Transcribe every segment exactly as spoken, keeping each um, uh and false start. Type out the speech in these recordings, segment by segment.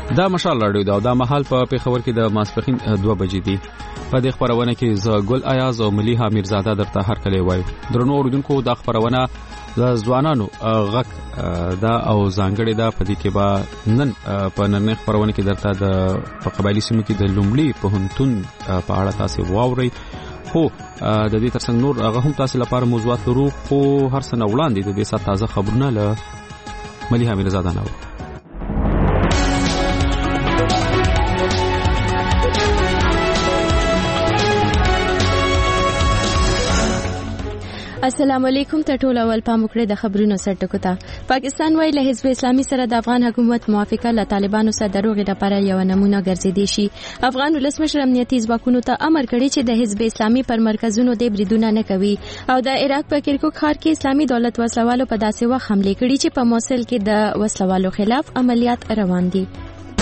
دا مشال راډیو دا د مهال په پیښور کې د ماسپخین دوه بجې دي. په دې خبرونه کې ز ګل ایاز او مليحه میرزاده درته هر کله وایو. درنو اوریدونکو د خبرونه د ځوانانو غک دا او ځانګړي دا په دې کې با نن په نن خبرونه کې درته د په قبایلی سیمو کې د لومړي پوهنتون په اړه تاسو واورئ. خو د دې ترڅنګ نور هغه هم تاسو لپاره موضوعات لرو، خو هر څه نه وړاندې د دې سات تازه خبرونه له مليحه میرزاده نو. السلام علیکم. ته ټول اول پام وکړئ د خبرونو سرټکو ته. پاکستان وايي له حزب اسلامي سره د افغان حکومت موافقه له طالبانو سره دروغ لپاره یو نمونه ګرځېدي شي. افغان ولسمشر امنیتي ځواکونو ته امر کړی چې د حزب اسلامي پر مرکزونو د بریدونه نه کوي او د عراق په کرکوک ښار کې اسلامي دولت وسلوالو په داسې وخت حمله کړې چې په موصل کې د وسلوالو خلاف عملیات روان دي.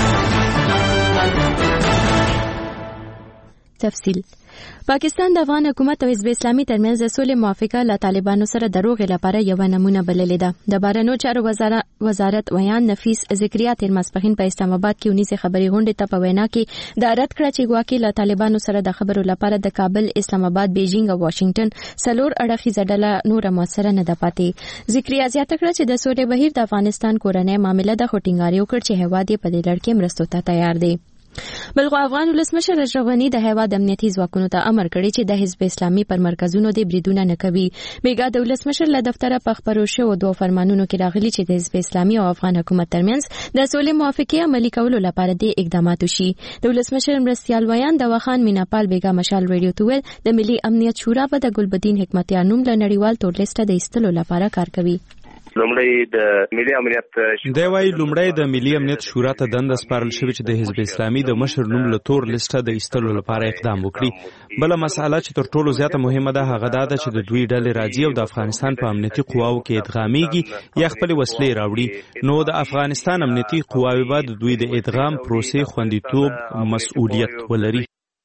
تفصیل. پاکستان د افغان حکومت او حزب اسلامي ترمنځ د سولې موافقه له طالبانو سره دروغ لپاره یو نمونه بللې ده. د بهرنیو چارو وزارت ویان نفیس ذکریا تیر ماسپخین په اسلام آباد کې ونیسه خبري غونډه ته په وینا کې دا رد کړ چې ګواکې له طالبانو سره د خبرو لپاره د کابل، اسلام آباد، بیجینګ او واشنگټن څلور اړخیزه ډله نور موثره نه ده پاتې. ذکریا زیاته کړه چې د سولې بهیر د افغانستان کورنۍ معاملې د خټینګاری وکړ چې هیواد یې په دې لړ کې مرستو ته تیار دی. بلخو افغان ولسمشر اشرف غنی د هیواد امنیتي ځواکونو ته امر کړی چې د حزب اسلامي پر مرکزونو د بریدونه نه کوي. بیګا د ولسمشر له دفتره په خبرو شو دوه فرمانونو کې راغلي چې د حزب اسلامي او افغان حکومت ترمنځ د سولې موافقه عملي کولو لپاره د اقدامات وشي. د ولسمشر مرستيال ویان د وخان میناپال بیګا مشال ریډیو ته ویل د ملي امنیت شورا په د ګلبدین حکمتیار نوم له نړیوال تور لیسټ د ایستلو لپاره کار کوي. لومړی د ملي امنیت دی وايي لومړی د ملي امنیت شورا ته دنده سپارل شوې چې د حزب اسلامي د مشر نوم له تور لیسټه د ایستلو لپاره اقدام وکړي. بل مسله چې تر ټولو زیاته مهمه ده هغه دا ده چې د دوی ډلې راځي او د افغانستان په امنیتي قواو کې ادغاميږي یا خپل وسلې راوړي. نو د افغانستان امنیتي قواوی باید دوی د ادغام پروسې خوندیتوب مسؤلیت ولري.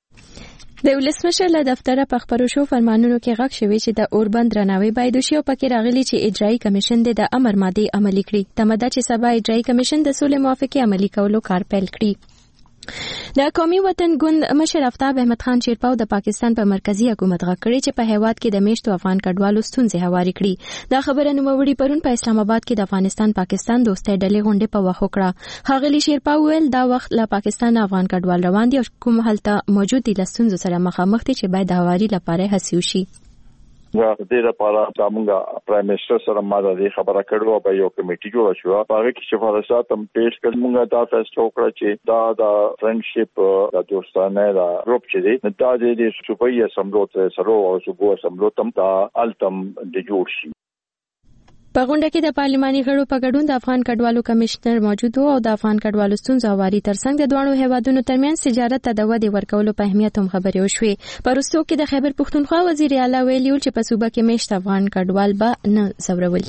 د ولسمشر له دفتره په خبرو شو فرمانونو کې غږ شوی چې د اوربند درناوی باید وشي او پکې راغلي چې اجرایي کمیشن د امر ماده عملي کړي. تمه ده چې سبا اجرایي کمیشن د سولې موافقه عملي کولو کار پیل کړي. د قومي وطن ګوند مشر افتاب احمد خان چیرپاو د پاکستان په مرکزی حکومت غږ کړی چې په هیواد کې د میشتو افغان کډوالو ستونزې هواري کړي. دا خبره نوموړي پرون په اسلام آباد کې د افغانستان پاکستان دوستۍ ډلې غونډه په وخت وکړه. ښاغلي شیرپاو ویل دا وخت له پاکستان افغان کډوال روان دي او کوم هلته موجود دي له ستونزو سره مخامخ دي چې باید د هواري لپاره هڅې وشي. دا د دې لپاره زموږ پرایم منسٹر سره ما د خبره کړو په یو کمیټي جوړ شو هغه کې سفارشات هم پیش کړل. موږ دا فیصله وکړه چې دا د فرندشپ د دوستانه دا ګروپ چې دی دا د صوبایي اسمبلی سره او صوبایي اسمبلی تم دا التم د جوړ شي. په غونډه کې د پارلماني غړو په ګډون د افغان کډوالو کمشنر موجود وو او د افغان کډوالو ستونزو هواري ترڅنګ د دوه هیوادونو ترمنځ تجارت ته د ودې ورکولو په اهمیت هم خبرې وشوې. په وروستیو کې د خیبر پښتونخوا وزیر اعلی ویلي چې په صوبه کې میشت افغان کډوال به نه ځورول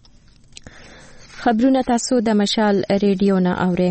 کیږي. خبرونه تاسو د مشال ریډیو نه اورئ.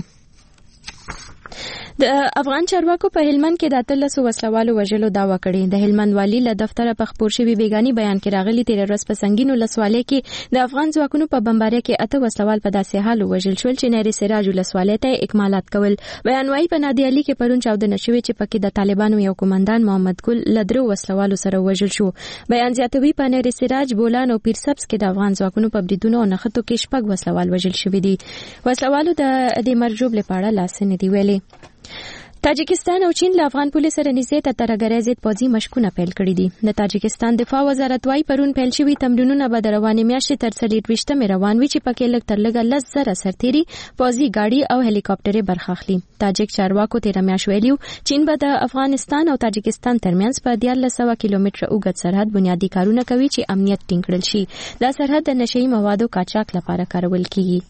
د افغان چارواکو په هلمند کې د اتلس وسلوالو وژلو دعوا کړې. د هلمند والی له دفتره په خبر شوی بیگانی بیان کې راغلي تیر ورځ په سنگینو لسوالۍ کې د افغان ځواکونو په بمبارۍ کې اته وسلوال په داسې حال وژل شول چې نری سراج لسوالۍ ته اکمالات کول. بیان وايي په نادي علي کې پرون چاودنه شوې چې پکې د طالبانو یو کمانډان محمد ګل لدرو وسلوالو سره وژل شو. بیان زیاتوي په نری سراج، بولان او پیرسبس کې د افغان ځواکونو په بریدونو او نښتو کې شپږ وسلوال وژل شوي دي. وسلوالو د دې مرجوب لپاره لاس نه دی ویلي. تاجکستان او چین له افغان پولیس سره نږدې ته ترګرۍ ضد پوځي مشقونه پیل کړي دي. د تاجکستان دفاع وزارت وايي پرون پیل شوي تمرینونه به د روانې میاشتې تر څلورویشتمې روان وي چې پکې لږ تر لږه لس زره سرتیري، پوځي ګاډي او هلیکاپټرې برخه اخلي. تاجک چارواکو تېره میاشت ویلي چین به د افغانستان او تاجکستان ترمنځ په دیارلس سوه کیلومتره اوږد سرحد بنیادي کارونه کوي چې امنیت ټینګ کړل شي. دا سرحد د نشهیي موادو قاچاق لپاره کارول کیږي.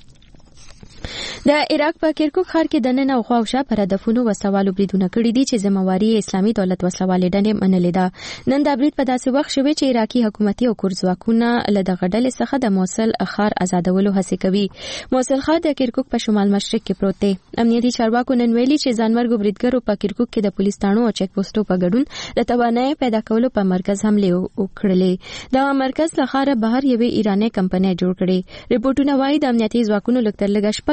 د عراق په کرکوک ښار کې د نن او خوا او شا پر هدفونو وسلوالو بریدونه کړي دي چې ذمہواري اسلامي دولت وسلوالې ډلې منلې ده. نن دا برید په داسې وخت شوی چې عراقي حکومتي او کورد ځواکونه له دغه ډلې څخه د موصل ښار آزادولو هڅې کوي. موصل ښار د کرکوک په شمال مشرق کې پروت دی. امنیتي چارواکو نن ویلي چې ځانمرګو بریدګرو په کرکوک کې د پولیس تاڼو او چک پوسټو په ګډون د توانایي پیدا کولو په مرکز حمله وکړلې. دا مرکز له ښاره بهر یوې ایراني کمپنۍ جوړ کړي. ریپورتونه وايي د امنیتي ځواکونو لږ تر لږه شپږ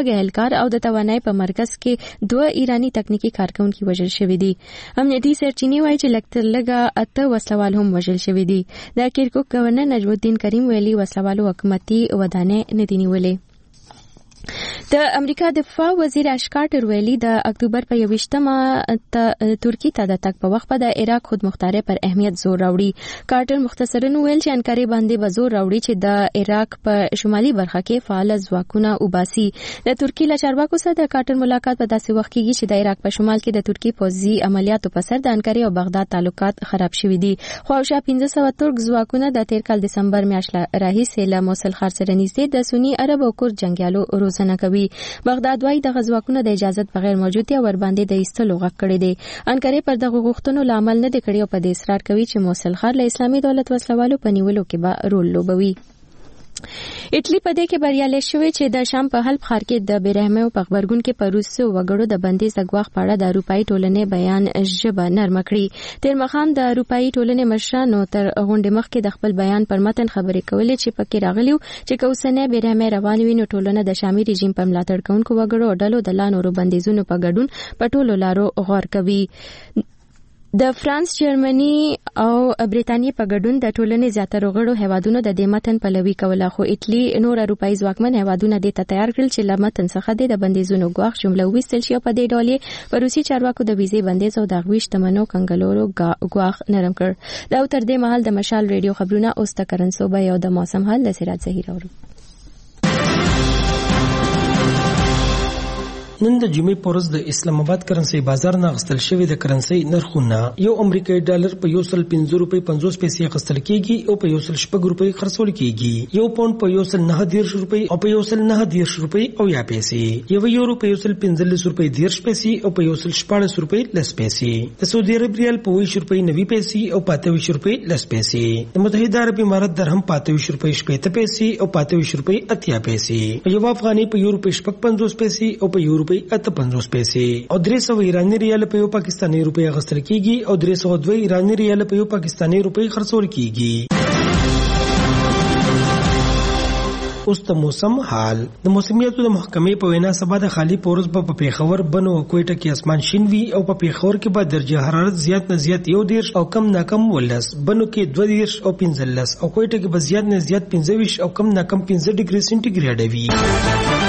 شپږ اهلکار او د توانایي په مرکز کې دوه ایرانی تکنیکی کارکونکي وژل شوي دي. امنیتي سرچینې وایي چې لکه لږه اته وسلوال هم وژل شوي دي. د کرکوک گورنر نجم الدین کریم ویلي وسلوالو حکومتي ودانۍ نه دي نیولې. د امریکا دفاع وزیر اش کارټر ویلي د اکتوبر په یوویشتمه ترکی ته د تګ په وخت په د عراق خودمختارۍ پر اهمیت زور راوړي. کارټر مختصراً ویل چې انکارې باندې به زور راوړي چې د عراق په شمالي برخه کې فعال ځواکونه وباسي. د ترکی له چارواکو سره د کارټر ملاقات په داسې وخت کې چې د عراق په شمال کې د ترکی پوځي عملیاتو په سر د انکارې او بغداد تعلقات خراب شوي دي. خو شا پنځه سوه ترک ځواکونه د تیر کال دسمبر میاشتې راهیسې له موصل ښار سره نږدې د سنی عرب او کرد جنگیالو روزنه کوي. بغداد وايي د غزواکونو د اجازه بغیر موجودي او ور باندې د ایستلو غږ کړی دی. انکارې پر دغه غوښتنو لامل نه دی کړی او په دې اصرار کوي چې موصل ښار له اسلامي دولت وسلوالو په نیولو کې به رول لوبوي. اټلی په دې کې بریالي شوی چې د شام په حلب ښار کې د بیرحمۍ په خبرګون کې په روسو وګړو د بندیز د ګواښ په اړه د اروپאי ټولنې بیان ژبه نرمه کړې. تیر مخام د اروپאי ټولنې مشرانو تر غونډې مخکې د خپل بیان پر متن خبرې کولې چې پکې راغلیو چې کوسنې بیرحمۍ روان وي نو ټولنه د شامي رژیم په ملاتړ کوونکو وګړو ډلو د لانورو بندیزونو په ګډون په ټولو لارو غور کوي. د فرانس، جرمني او برېټانیا په ګډون د ټولنې زیاتره غړو هیوادونو د دې متن پلوي کوله، خو اټلی نور اروپאי ځواکمن هیوادونه دې ته تیار کړل چې له متن څخه د بندیزونو ګواښ جمله وویستل شي او په دې ډول یې په روسي چارواکو د ویزې بندیز او د هغوی شتمنو کنګلولو ګواښ نرم کړ. دا تر دې مهال د مشال ریډیو خبرونه اوس د کرنسوبه یو د موسم حال د سراج زهیر اورو. نن د جمعې په ورځ د اسلام آباد کرنسي بازار نه غستل شوی د کرنسي نرخونه یو امریکایي ډالر په یو سل پنځه روپۍ پنځوس پیسې غستل کیږي او په یو سل شپږ روپۍ خرڅول کیږي. یو پاوند په یو سل نه دیرش روپۍ او په یو سل نه دیرش روپۍ او یا پیسې. یو یورو په یو سل پنځلس روپۍ دیرش پیسې او په یو سل شپاړس روپۍ لس پیسې. د سعودي عرب ریال په ویش روپۍ نوي پیسې او په اته ویش روپۍ لس پیسې. د متحده عرب امارات درهم په اته ویش روپۍ شپېته پیسې او په اته ویش روپۍ اتیا پیسې. یو افغاني په یو روپۍ شپږ پنځوس پیسې او په یو روپۍ اته پنځوس پیسې. او درې سوه ایراني ریال په یو پاکستاني روپۍ غستل کیږي او درې سوه دوه ایراني ریال په یو پاکستاني روپۍ خرڅول کیږي. اوس د موسم حال. د موسمیاتو د محکمې په وینا سبا د خالی پورز په پیښور، بنو او کوټه کې اسمان شین وي او په پیښور کې به درجه حرارت زیات نه زیات یو دیرش او کم نه کم ولس، بنو کې دوه دیرش او پنځلس او کوټه کې به زیات نه زیات پنځه ویشت او کم نه کم پنځه ډیګري سنټیګریډ وي.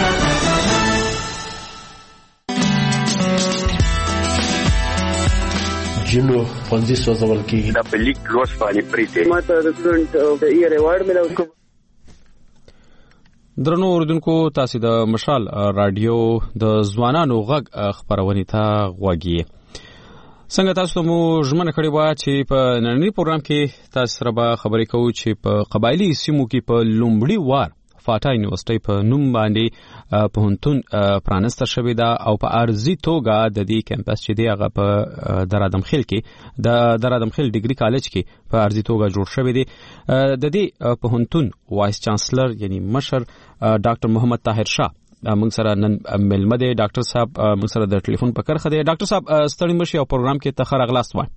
جنو فنزي سوزول کیږي دا په لیک لوس باندې پریته ماته د سټډنټ او د ایئر ایوارډ ملو کو. درنو اوردونکو، تاسو د مشال رادیو د ځوانانو غږ خبرونه ته غوږی. څنګه تاسو مو ژمنه کړې و چې په نړۍ پروګرام کې تاسو سره به خبرې کوو چې په قبایلی سیمو کې په لومړي وار فاټا یونیورسيټي په نوم باندې پوهنتون پرانسته شوې ده او په ارزي توګه د دې کمپس چې دی هغه په درادمخیل کې د درادمخیل ډیګري کالج کې په ارزي توګه جوړ شوی دی. د دې پوهنتون وایس چانسلر یعنی مشر ډاکټر محمد طاهر شاه موږ سره نن ملمه دی. ډاکټر صاحب موږ سره د ټلیفون په کرخه دی. ډاکټر صاحب ستړي مشي او پروګرام کې تخر اغلاس وای.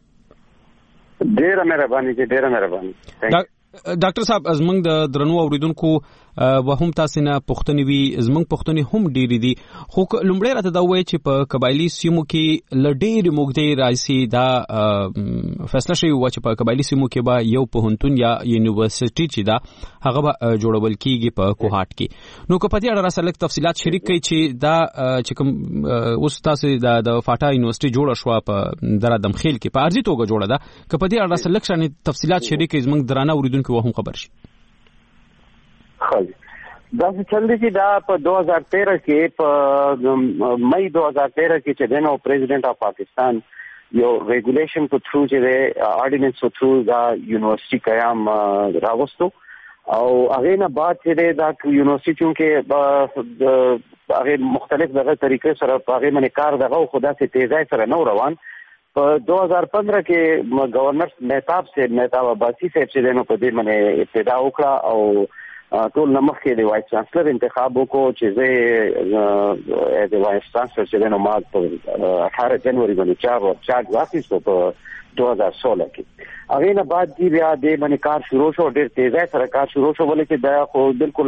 ډیره مهرباني دي، ډیره مهرباني. ډاکټر صاحب زمنګ د درنو اوریدونکو و هم تاسو نه پښتني وي، زمنګ پښتني هم ډېری دي، خو لومړی راته دا وایي چې په قبایلی سیمو کې لډېر موږدې راځي دا فیصله شوی و چې په قبایلی سیمو کې به یو پوهنتون یا یونیورسيټي چې دا هغه به جوړول کیږي په کوهاټ کې. نو که په دې اړه راسره لږ تفصيلات شریک کړئ چې دا چې کوم اوس تاسو د فاټا یونیورسيټي جوړه شو په درادمخیل کې په ارزي توګه جوړه ده، که په دې اړه راسره لږ شان تفصيلات شریک کړئ زمنګ درانه اوریدونکو وهم خبر شي. خالي دا څه چل دی چې دا په دو هزار تیرہ کې په مئی دو هزار تیرہ کې چې دنو پریزیډنټ اف پاکستان یو ریګولیشن په تھرو چې د آرډیننس په تھرو دا یونیورسيټي قیام راوستو او هغه نه بعد چې دا یونیورسيټیو کې هغه مختلف دغه طریقې سره هغه باندې کار دغه خدا سي تیزای سره نو روان. په دو هزار پندرہ کې گورنر مهتاب سے مهتاب عباسی صاحب چې دنو په دې باندې ابتدا وکړه او ټول نمخ کې د وایس چانسلر انتخاب وکړو چې زه د وایس چانسلر چې دنو ما په اٹھارہ جنوري باندې چار چارج واخیستو په دو هزار سولہ کې. هغه نه بعد دی بیا د باندې کار شروع شو ډېر تیزه سره کار شروع شو ولې چې دا خو بالکل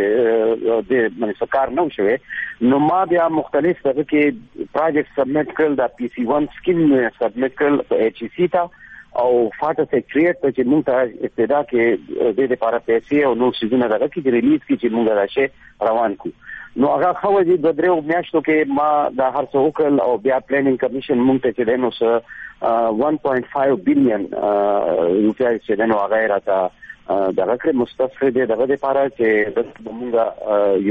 د باندې کار نه شوی نو ما بیا مختلف طرح کې پروجیکټ سبمټ کړل دا پی سی ون سکیم سبمټ کړل په ایچ ای سی تا او فاټا سیکریټ ته چې موږ ته ابتدا کې د لپاره پیسې او نو سيزونه راغلي چې ریلیز کی چې موږ راشه روان کو نو هغه خو چې د درو میاشتو کې ما دا هر څه وکړل او بیا پلانینګ کمیشن موږ ته چې دنو سره one point five billion روپیا چې دنو هغه راته دغه کې مستفید دغه لپاره چې د موږ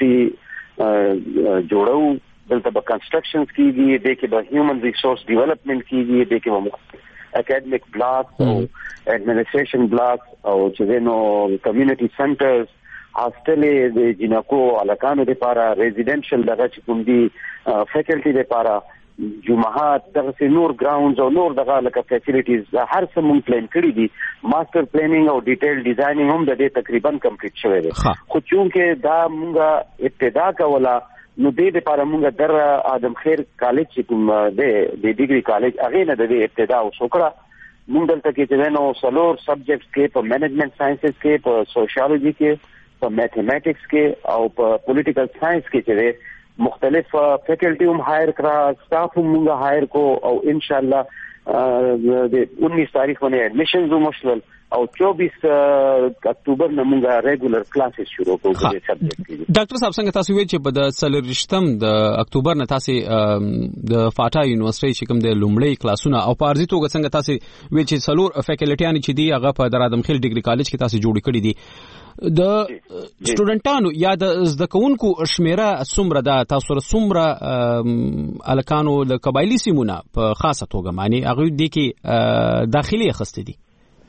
یونیورسيټي جوړو دلته به کنسټرکشنز کیږي د کې به هیومن ریسورس ډیولپمنٹ کیږي د کې به اکیډمیک بلاک او ایڈمنسټریشن بلاک او چې دنو کمیونټي سنټرز هاستلې د جنکو الکانو لپاره ریزیډنشل دغه چې کوم دي فیکلټي لپاره جمعات دغه نور ګراوندز او نور دغه لکه فیسیلیټیز هر څه مونږ پلان کړی دي ماستر پلانینګ او ډیټیل ډیزاینینګ هم د دې تقریبا کمپلیټ شوی دی خو چونکه دا مونږه ابتدا کوله نو دې لپاره مونږ در ادم خیر کالج چې کوم دی د ډیګري کالج هغه نه د ابتدا او شکر مونږ دلته کې چې نو سلور سبجیکټس کې په مینجمنت ساينسز کې په سوشیالوجي کې په میتھمیټکس کې او په پولیټیکل ساينس کې چې مختلف فیکلټي هم هایر کړه سټاف هم موږ هایر کو او ان شاء الله د انیس تاریخ باندې اډمیشنز ومشل او چوبیس اکتوبر نه موږ ریګولر کلاسز شروع کوو په دې سبجیکټ کې. ډاکټر صاحب څنګه تاسو وایي چې په د څلورشتم د اکتوبر نه تاسو د فاټا یونیورسيټي چې کوم د لومړی کلاسونه او په ارزي توګه څنګه تاسو وایي چې څلور فیکلټیان چې دی هغه په درادم خیل ډیګري کالج کې تاسو جوړ کړی دي د سټوډنټانو یا د زده کوونکو شمیره څومره ده تاسو سره څومره الکانو د قبایلی سیمونه په خاصه توګه معنی هغه د کې داخلي خسته دي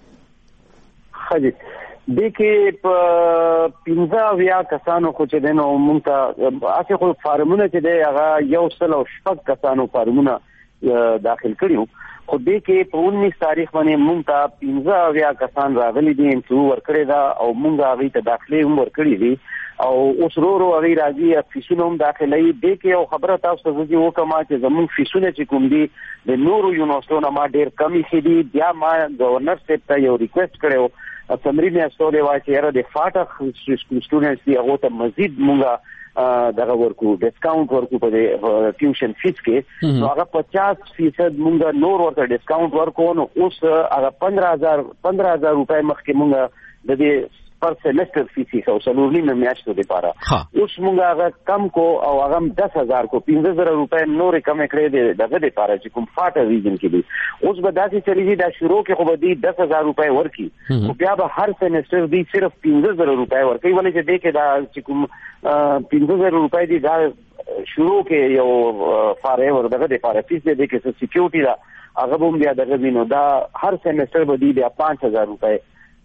خدي د کې په پنځه ویا کسانو خو چې دنو مونږ ته اسه خو فارمونه چې دی هغه یو سل او شپږ کسانو فارمونه داخل کړیو خو دې کې په انیس تاریخ باندې مونږ ته پنځه ویا کسان راغلي دي چې ورکړی دا او مونږ هغه ته داخلي هم ورکړی دي او اوس ورو ورو هغه راځي فیسونه هم داخلي دي کې او خبره تاسو ته ځي وکما چې زموږ فیسونه چې کوم دي د نورو یونیورسيټونو ما ډېر کمی شي دي بیا ما گورنر صاحب ته یو ریکوست کړو سمري مې استولې وای چې را د فاټا سټوډنټس دی هغه ته مزید مونږه دغه ورکو ډیسکاونټ ورکو په ټیوشن فیس کې نو هغه پچاس فیصد مونږه نور ورته ډیسکاونټ ورکو نو اوس هغه پندرہ هزار پندرہ هزار روپۍ مخکې مونږه د دې پر سیمستر فیس او سلورنی مې میاشتو لپاره اوس مونږه هغه کم کو او هغه دس هزار کو پنځه زره روپۍ نور کم کړې دغه لپاره چې کوم فاټا ریجن کې دي اوس به داسې چلیږي دا شروع کې خو به دي دس هزار روپۍ ورکي او بیا به هر سیمستر دي صرف پنځه زره روپۍ ورکي ولې چې دې کې دا چې کوم پنځه زره روپۍ دي دا شروع کې یو فارې ور دغه لپاره فیس دې کې څه سکیورټي دا هغه هم بیا دغه وینو دا هر سیمستر به دي بیا پانچ هزار روپۍ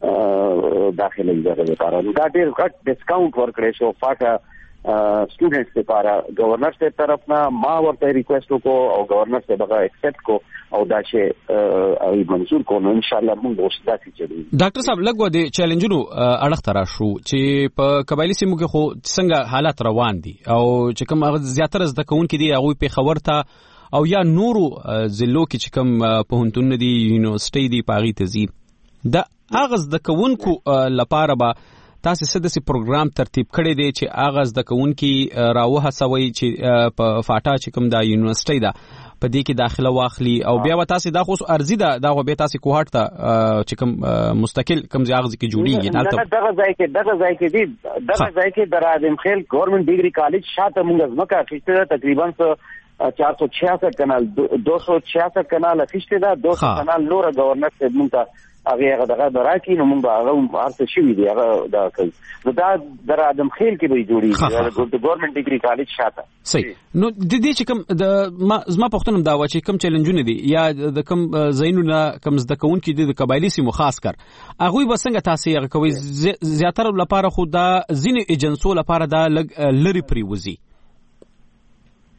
داخله دغه لپاره دا ډېر غټ ډیسکاونټ ورکړی شو فاټا سټوډنټس لپاره گورنر صاحب طرف نه ما ورته ریکوست وکړو او گورنر صاحب هغه ایکسپټ کو او دا شی ای منظور کو نو ان شاء الله موږ اوس داسې چلو. ډاکټر صاحب لګو د چیلنجونو اړه تر شو چې په قبایلی سیمو کې خو څنګه حالات روان دي او چې کوم زیاتره زده کوونکي دي هغه په خبر ته او یا نورو ضلعو کې چې کوم په هنتون دي یونیورسيټي دي پاغي تزي دا اغاز د کوونکو لپاره به تاسو څه داسې پروګرام ترتیب کړی دی چې اغاز د کوونکي راوه سوي چې په فاټا چې کوم د یونیورسيټي دا په دې کې داخله واخلي او بیا و تاسو دا خو ارزي دا دا به تاسو کوهټ ته چې کوم مستقل کوم ځای کې جوړیږي نه دغه ځای کې دغه ځای کې دي دغه ځای کې درادم خیل ګورنمنت ډیګري کالج شاته موږ ځمکه اخیسته تقریبا چار سو چھیاسٹھ کنال دو سو چھیاسٹھ کنال اخیسته دا دو سو کنال لور گورنر سے موږ هغه هغه دغه دراکې نو موږ هغه هرڅه شوی دی هغه دا کوي نو دا در ادم خیل کې به جوړیږي د ګورنمنت ډیګري کالج شاته صحیح نو د دې چې کوم د زما پښتنم دا و چې کوم چیلنجونه دي یا د کوم زینونه کوم زده کوونکي د قبایلی سیمو خاص کر هغه به څنګه تاسو هغه کوي زیاتره لپاره خو دا ځینې ایجنسو لپاره دا لری پریوزي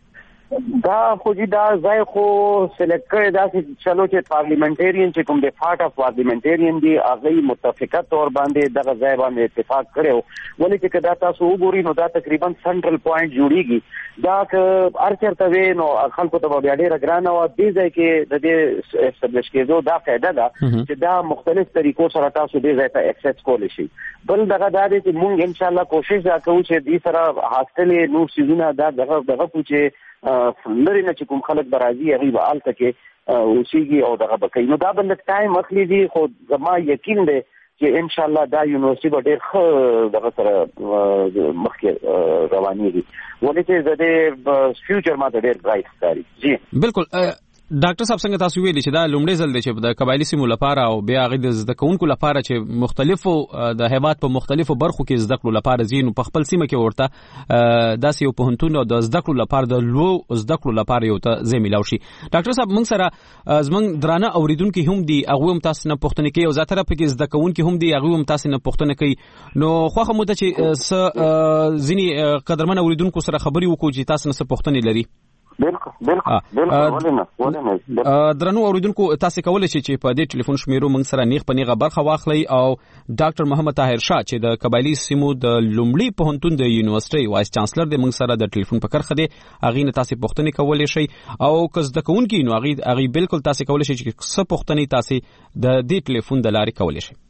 دا خو جی دا ځای خو سلیکټ کړی دا چې چلو چې پارلیمنټریان چې کوم د پارت اف پارلیمنټریان دی هغه متفقه تور باندې دغه ځای باندې اتفاق کړو ولې چې کدا تاسو وګورئ نو دا تقریبا سنټرل پوینټ جوړیږي دا که هر چېرته وي نو خلکو ته به بیا ډېره ګرانه وه دې ځای کې د دې اسټبلش کېدو دا فایده ده چې دا مختلف طریقو سره تاسو دې ځای ته اکسس کولی شي. بل دغه دا دی چې موږ انشاءالله کوشش دا کوو چې دې سره هاسټلې نور څیزونه دا دغه دغه کوو چې لري نه چې کوم خلک به راځي هغوی به هلته کې اوسېږي او دغه به کوي. نو دا به لږ ټایم اخلي دي خو زما یقین دی چې انشاءالله دا یونیورسټي به ډېر ښه دغه سره مخکې روانېږي ولې چې د دې فیوچر ما ته ډېر برایټ ښکاري. جی بالکل ډاکټر صاحب څنګه تاسو ویلي چې دا لومړی ځل دی چې د قبایلي سیمو لپاره او بیا هغې د زده کوونکو لپاره چې مختلفو د هیواد په مختلفو برخو کې زده کړو لپاره ځي نو په خپل سیمه کې ورته داسې یو پوهنتون او د زده کړو لپاره د لوو زده کړو لپاره یو ته ځای میلاو شي. ډاکټر صاحب موږ سره زموږ درانه اورېدونکي هم دي هغوی هم تاسو نه پوښتنې کوي او زیاتره پکې زده کوونکي هم دي هغوی هم تاسو نه پوښتنه کوي نو خوښه مو ده چې څه ځینې قدرمن اورېدونکو سره خبرې وکړو چې تاسو نه څه پوښتنې لري. بالکل بالکل بالکل درنو اوریدونکو تاسو کولای شئ چې په دې ټلیفون شمیرو موږ سره نیغ په نیغه برخه واخلئ او ډاکټر محمد طاهر شاه چې د قبایلی سیمو د لومړي پوهنتون د یونیورسيټي وایس چانسلر د موږ سره د ټلیفون په کرخه دی هغه نه تاسو پوښتنه کولای شئ او که زده کوونکی نو هغه هغه بالکل تاسو کولای شئ چې څه پوښتنه تاسو د دې ټلیفون د لارې کولای شئ.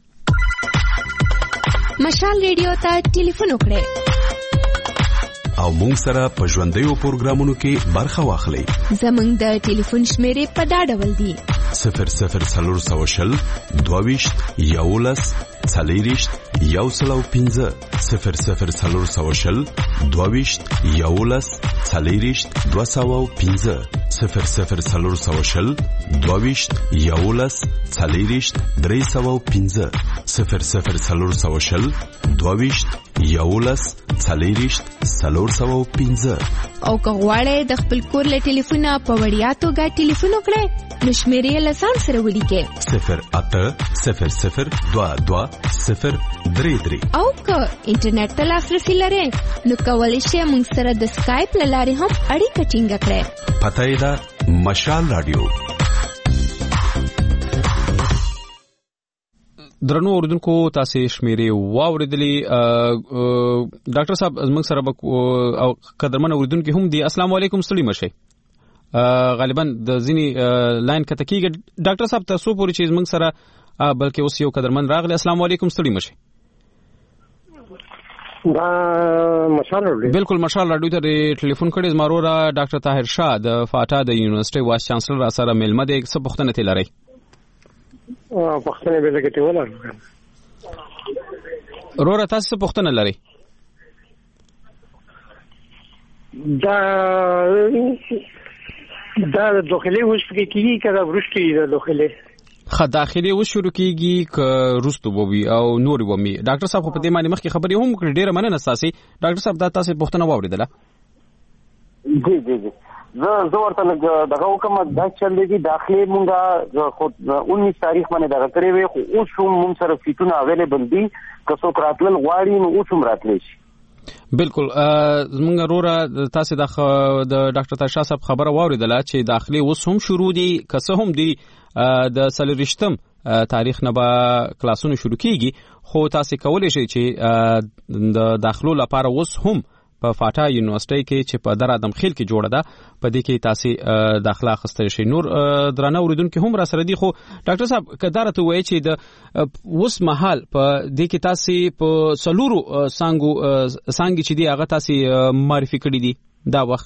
مشال ریډیو ته ټلیفون وکړئ او مونږ سره په ژوندیو پروګرامونو کې برخه واخلئ. زمونږ د ټلیفون شمیرې په دا ډول دي: صفر صفر څلور سوه شل دوه ویشت یولس څلېرویشت یو سل او پنځه صفر صفر څلور سوه شل دوه ویشت یولس څلېرویشت دوه سوه او پنځه صفر صفر څلور سوه شل دوه ویشت یولس څلېرویشت درې سوه او پنځه صفر صفر څلور سوه شل دوه ویشت یولس څلېرویشت څلور سوه او پنځه. او که غواړئ د خپل کور له ټلیفونه په وړیا توګه ټلیفون وکړئ نو شمیرې له ځان سره ولیکئ صفر اته صفر صفر دوه دوه صفر درې درې. او که انټرنیټ ته لاسرسي لرئ نو کولی شئ موږ سره د سکایپ له لارې هم اړیکه ټینګه کړئ. پته یې ده مشال راډیو. درنو اوریدونکو تاسو شمیرې واوریدلې ډاکټر صاحب موږ سره او قدرمن اوریدونکو هم دي. السلام علیکم ستړي مشئ. غالبا د ځینی لاین کته کیږي ډاکټر صاحب تاسو پوری چیز موږ سره بلکې اوس یو قدرمن راغلی. السلام علیکم ستړي مشئ. دا مشال راډیو بالکل مشال راډیو ته ټلیفون کړی زما ورور ډاکټر طاهر شاه د فاټا د یونیورسيټي وایس چانسلر سره ملمه دی. څه پوښتنه تل لري؟ پښتنه به لګټي ولا رورا تاسو څه پښتنه لري؟ دا دا د داخلي وش کې کیږي کله ورشتي د داخلي خا داخلي وش شروع کیږي ک روستو بوي او نور ومي. ډاکټر صاحب په دې معنی مخکې خبرې هم کړې ډیره مننه تاسو. ډاکټر صاحب دا تاسو پښتنه واوریدله؟ جی جی جی زه زه ورته دغه وکم دا چل دی داخلي مونږه خو انیس تاریخ باندې دغه کړی وي خو اوس هم مونږ سره سیټونه اویلیبل دي که څوک راتلل غواړي نو اوس هم راتلی شي. بالکل زمونږ وروره تاسو د ډاکټر طاهر شاه صاحب خبره واوریدله چې داخلي اوس هم شروع دي که څه هم دي د څلېرویشتم تاریخ نه به کلاسونه شروع کیږي خو تاسو کولی شئ چې د داخلو لپاره اوس هم په فاټا یونیورسيټي کې چې په در ادم خیل کې جوړه ده په دې کې تاسو داخله اخیستل شي. نور درانه اوریدونکو هم را سره دي خو ډاکټر صاحب کدارته وایي چې د اوس مهال په دې کې تاسو په سلورو سانګو سانګي چې دی هغه تاسو معرفي کړی دي دا وخت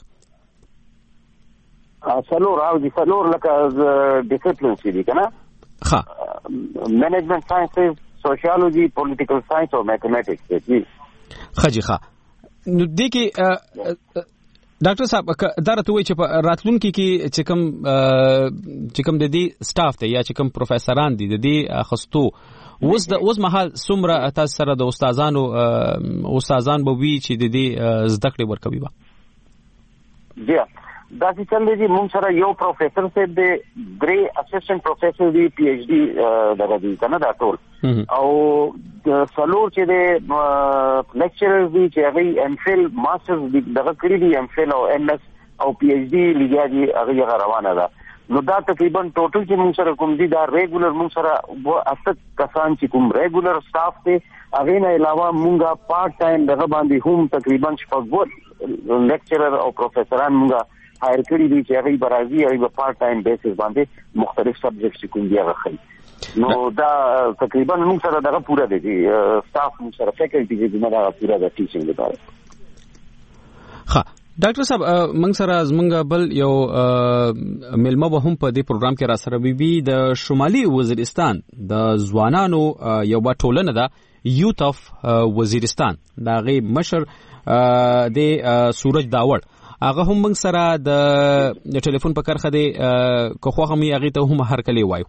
سلور او دي سلور لکه ډیسپلین چې دي کنه ها مینجمنت ساينس سوشیالوجي پولیټیکل ساينس او میتھمیټکس دي خجي ښه. نو دې کې ډاکټر صاحب دا راته وایي چې په راتلونکي کې چې کوم چې کوم د دې سټاف ته یا چې کوم پروفیسوران دي د دې اخستو اوس د اوس مهال څومره تاسو سره د استادانو استادان به وي چې د دې زده کړې ورکوي به؟ جی دا چې چل دی مونږ سره یو پروفیسور صاحب دی درې اسسټنټ پروفیسور دی پی ایچ ډي دغه دی کنه دا ټول او څلور چې دی لیکچررز دي چې هغه ایم فیل ماسترز دغه کړی دي ایم فیل او ایم ایس او پی ایچ ډي لګیا دي هغه روانه ده. نو دا تقریبا ټوټل چې موږ سره کوم دي دا ریګولر موږ سره و اته کسان چې کوم ریګولر سټاف ته هغه نه علاوه موږ پارت ټایم دغه باندې هم تقریبا شپږ لیکچرر او پروفیسوران موږ هایر کړی دي چې هغه برازي هغه پارت ټایم بیسس باندې مختلف سبجیکټس کوم دی هغه خي. نو دا تقریبا موږ سره دغه پورا دي سټاف موږ سره فیکلټي چې موږ دا پورا د ټیچینګ لپاره. ها ډاکټر صاحب موږ سره زمونږ بل یو ملمه به هم په دې پروګرام کې را سره بي د شمالي وزیرستان د ځوانانو یو با ټولنه ده یوت اف وزیرستان دا غي مشر د سورج داوړ هغه هم موږ سره د ټلیفون په کرخه دی کوخه هم هغه ته هم هر کلی وایو.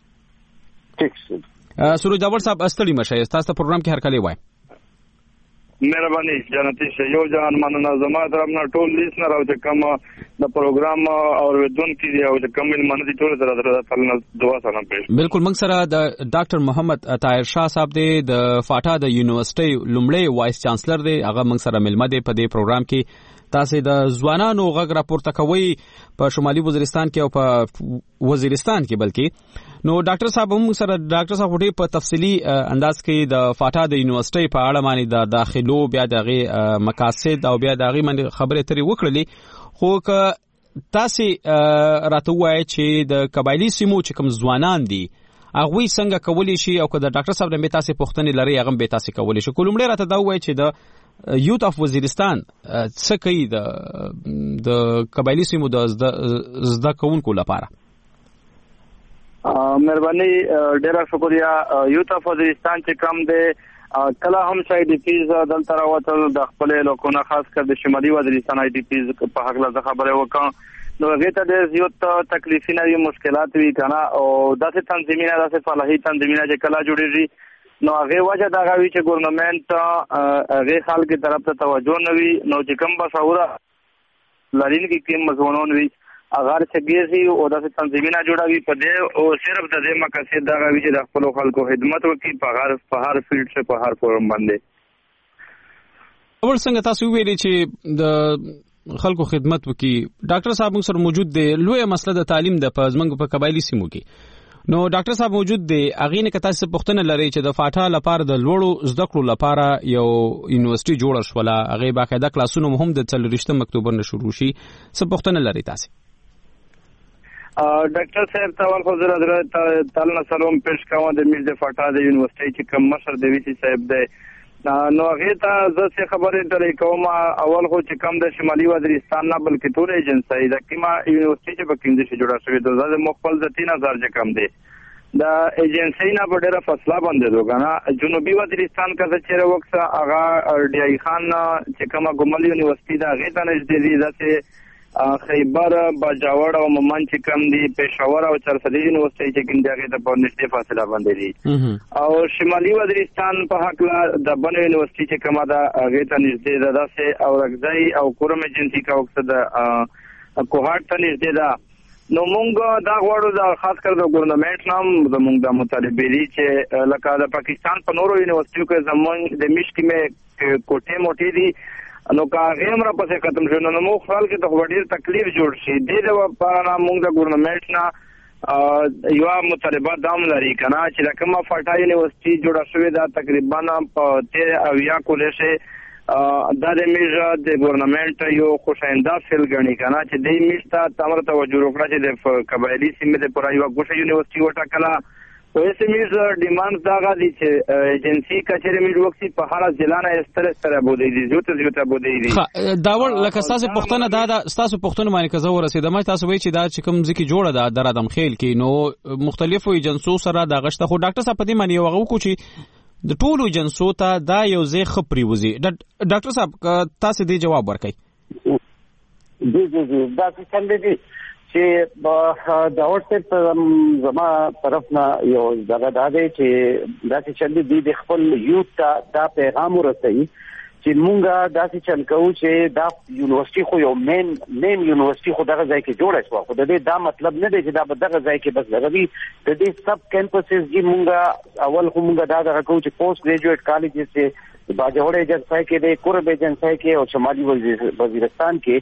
سورج داوړ صاحب استړي مشه تاسو پروګرام کې هر کلی وایو. مهرباني جنتي شه یو جهان مننه زما طرفنا ټول لیسنر او چې کوم د پروګرام او ودون کې او چې کوم مننه دي ټول سره سره تعالی دعا سلام پېښ. بالکل موږ سره د ډاکټر محمد طاهر شاه صاحب دی د فاټا د یونیورسيټي لومړی وایس چانسلر دی هغه موږ سره ملمه دی په دې پروګرام کې. تاسو د ځوانانو غږ راپورته کوي په شمالي وزیرستان کې او په وزیرستان کې بلکې نو ډاکټر صاحب هم سره ډاکټر صاحب ډېر په تفصیلی انداز کې د فاټا د یونیورسيټي په اړه باندې د داخلو بیا دغه مقاصد او بیا دغه باندې خبرې ترې وکړلې خو که تاسو راته وایي چې د قبایلی سیمو چې کوم ځوانان دي هغه څنګه کولی شي او که د ډاکټر صاحب د تاسو پوښتنې لري هغه به تاسو کولی شي کومړه راته دا وایي چې د یوت اف وزیرستان څه کوي د د قبایلی سیمو د زده کوونکو لپاره. مهرباني ډیره شکریا. یوت اف وزیرستان چې کوم دی کله هم شای ډي پیز دلته راوتل د خپل لوکونه خاص کر د شمالي وزیرستان آی ډي پیز په حق له خبره وکړه نو هغه ته د زیات تکلیفي نه مشکلات وی کنه او داسې تنظیمونه داسې فلاحي تنظیمونه چې کله جوړیږي نو هغه وجه دا غوي چې ګورنمنت هغه خلک کی طرف ته توجه نه وي نو چې کوم بشوره لرین کې کوم مزونون وي اگر چې او داسې تنظیمونه جوړوي په دې او صرف د دې مقصد دا غوي چې د خپل خلکو خدمت وکړي په هر په هر فیلډ څخه په هر فورم باندې. اول څنګه تاسو ویلي چې د خلکو خدمت وکړي ډاکټر صاحب موږ سره موجود دی لوی مسله د تعلیم د پزمنګ په قبایلی سیمو کې نو ډاکټر صاحب موجود دی اغه نه کته څه پوښتنه لري چې د فاټا لپاره د لوړو زده کړو لپاره یو یونیورسيټي جوړ شوله هغه باقاعده کلاسونو هم د څلورشتم اکتوبر نه شروع شي څه پوښتنه لري تاسو؟ ډاکټر صاحب تاول حضور حضرت تعالی سلام پېښ کوم د میرزا فاټا د یونیورسيټي چې کوم مشر د وی سي صاحب دی نو هغه ته زه خبرې درې کوم اول خو چې کوم د شمالي وزیرستان نه بلکې ټول ایجنسي د کیما یونیورسيټي چې په کوم دي جوړه شوې ده د مخفل د تین هزار چې کم دي د ایجنسي نه په ډېره فاصله باندې دوګانا جنوبي وزیرستان کا چې وکړه هغه ډي اي خان چې کومه ګمل یونیورسيټي دا غیته نږدې دي ځکه خیبر باجوړ او ممن چې کم دي پېښور او چرسدي یونیورسيټي چې کوم دغه د په نږدې فاصله باندې دي او شمالي وزیرستان په حق لا د بن یونیورسيټي چې کومه دا هغه ته نږدې ده داسې او رغځي او کورم ایجنسي کا وخت د کوهارت ته نږدې ده نو مونږ دا غواړو د خاص کر د ګورنمنت نام زمونږ د مطالبه دي چې لکه د پاکستان په نورو یونیورسيټو کې زمونږ د میشت کې کوټه موټي دي نو کا غیم را پسې ختم شو نو مو خپل کې ته وړي تکلیف جوړ شي د دې لپاره موږ د ګورنمنت نه یو مطالبه دام لري کنه چې کومه فاټا یونیورسيټي جوړه شوې ده تقریبا په تیر او یا کولې دا د میژه د ګورنمنت یو خوشاینده فل غني کنه چې د میشته تمر توجه وکړه چې د قبایلی سیمه د پرای وګوشه یونیورسيټي وټاکله په اسمیز ډیماند دا غالي چې ایجنسی کچېره می وکسي په هر ځلا نه استر استر بودی دي زوته زوته بودی دي داول لکه تاسو پښتنه دا تاسو پښتنه باندې کزو ورسېدم تاسو وایي چې دا چې کوم ځکه جوړه ده در ادم خیل کې نو مختلفو ایجنسو سره دا غشته خو ډاکټر صاحب په دې معنی وغو کو چې د ټولو ایجنسو ته دا یو ځای خپري وزي ډاکټر صاحب تاسو دې جواب ورکړئ. جی جی جی دا څنګه دي چې دا ورته زما طرف نه یو دغه دا دی چې دا چې د خپل یوت ته دا پیغام ورسوي چې مونږه دا چې چل کوو چې دا یونیورسيټي خو یو مین مین یونیورسيټي خو دغه ځای کې جوړه شو خو د دې دا مطلب نه دی چې دا په دغه ځای کې بس لګوي د دې سب کیمپسز کې مونږه اول خو مونږه دا دغه کوو چې پوسټ ګریجویټ کالجز چې باجوړ ایجنسي کې د کورب ایجنسي کې او شمالي وزیرستان کې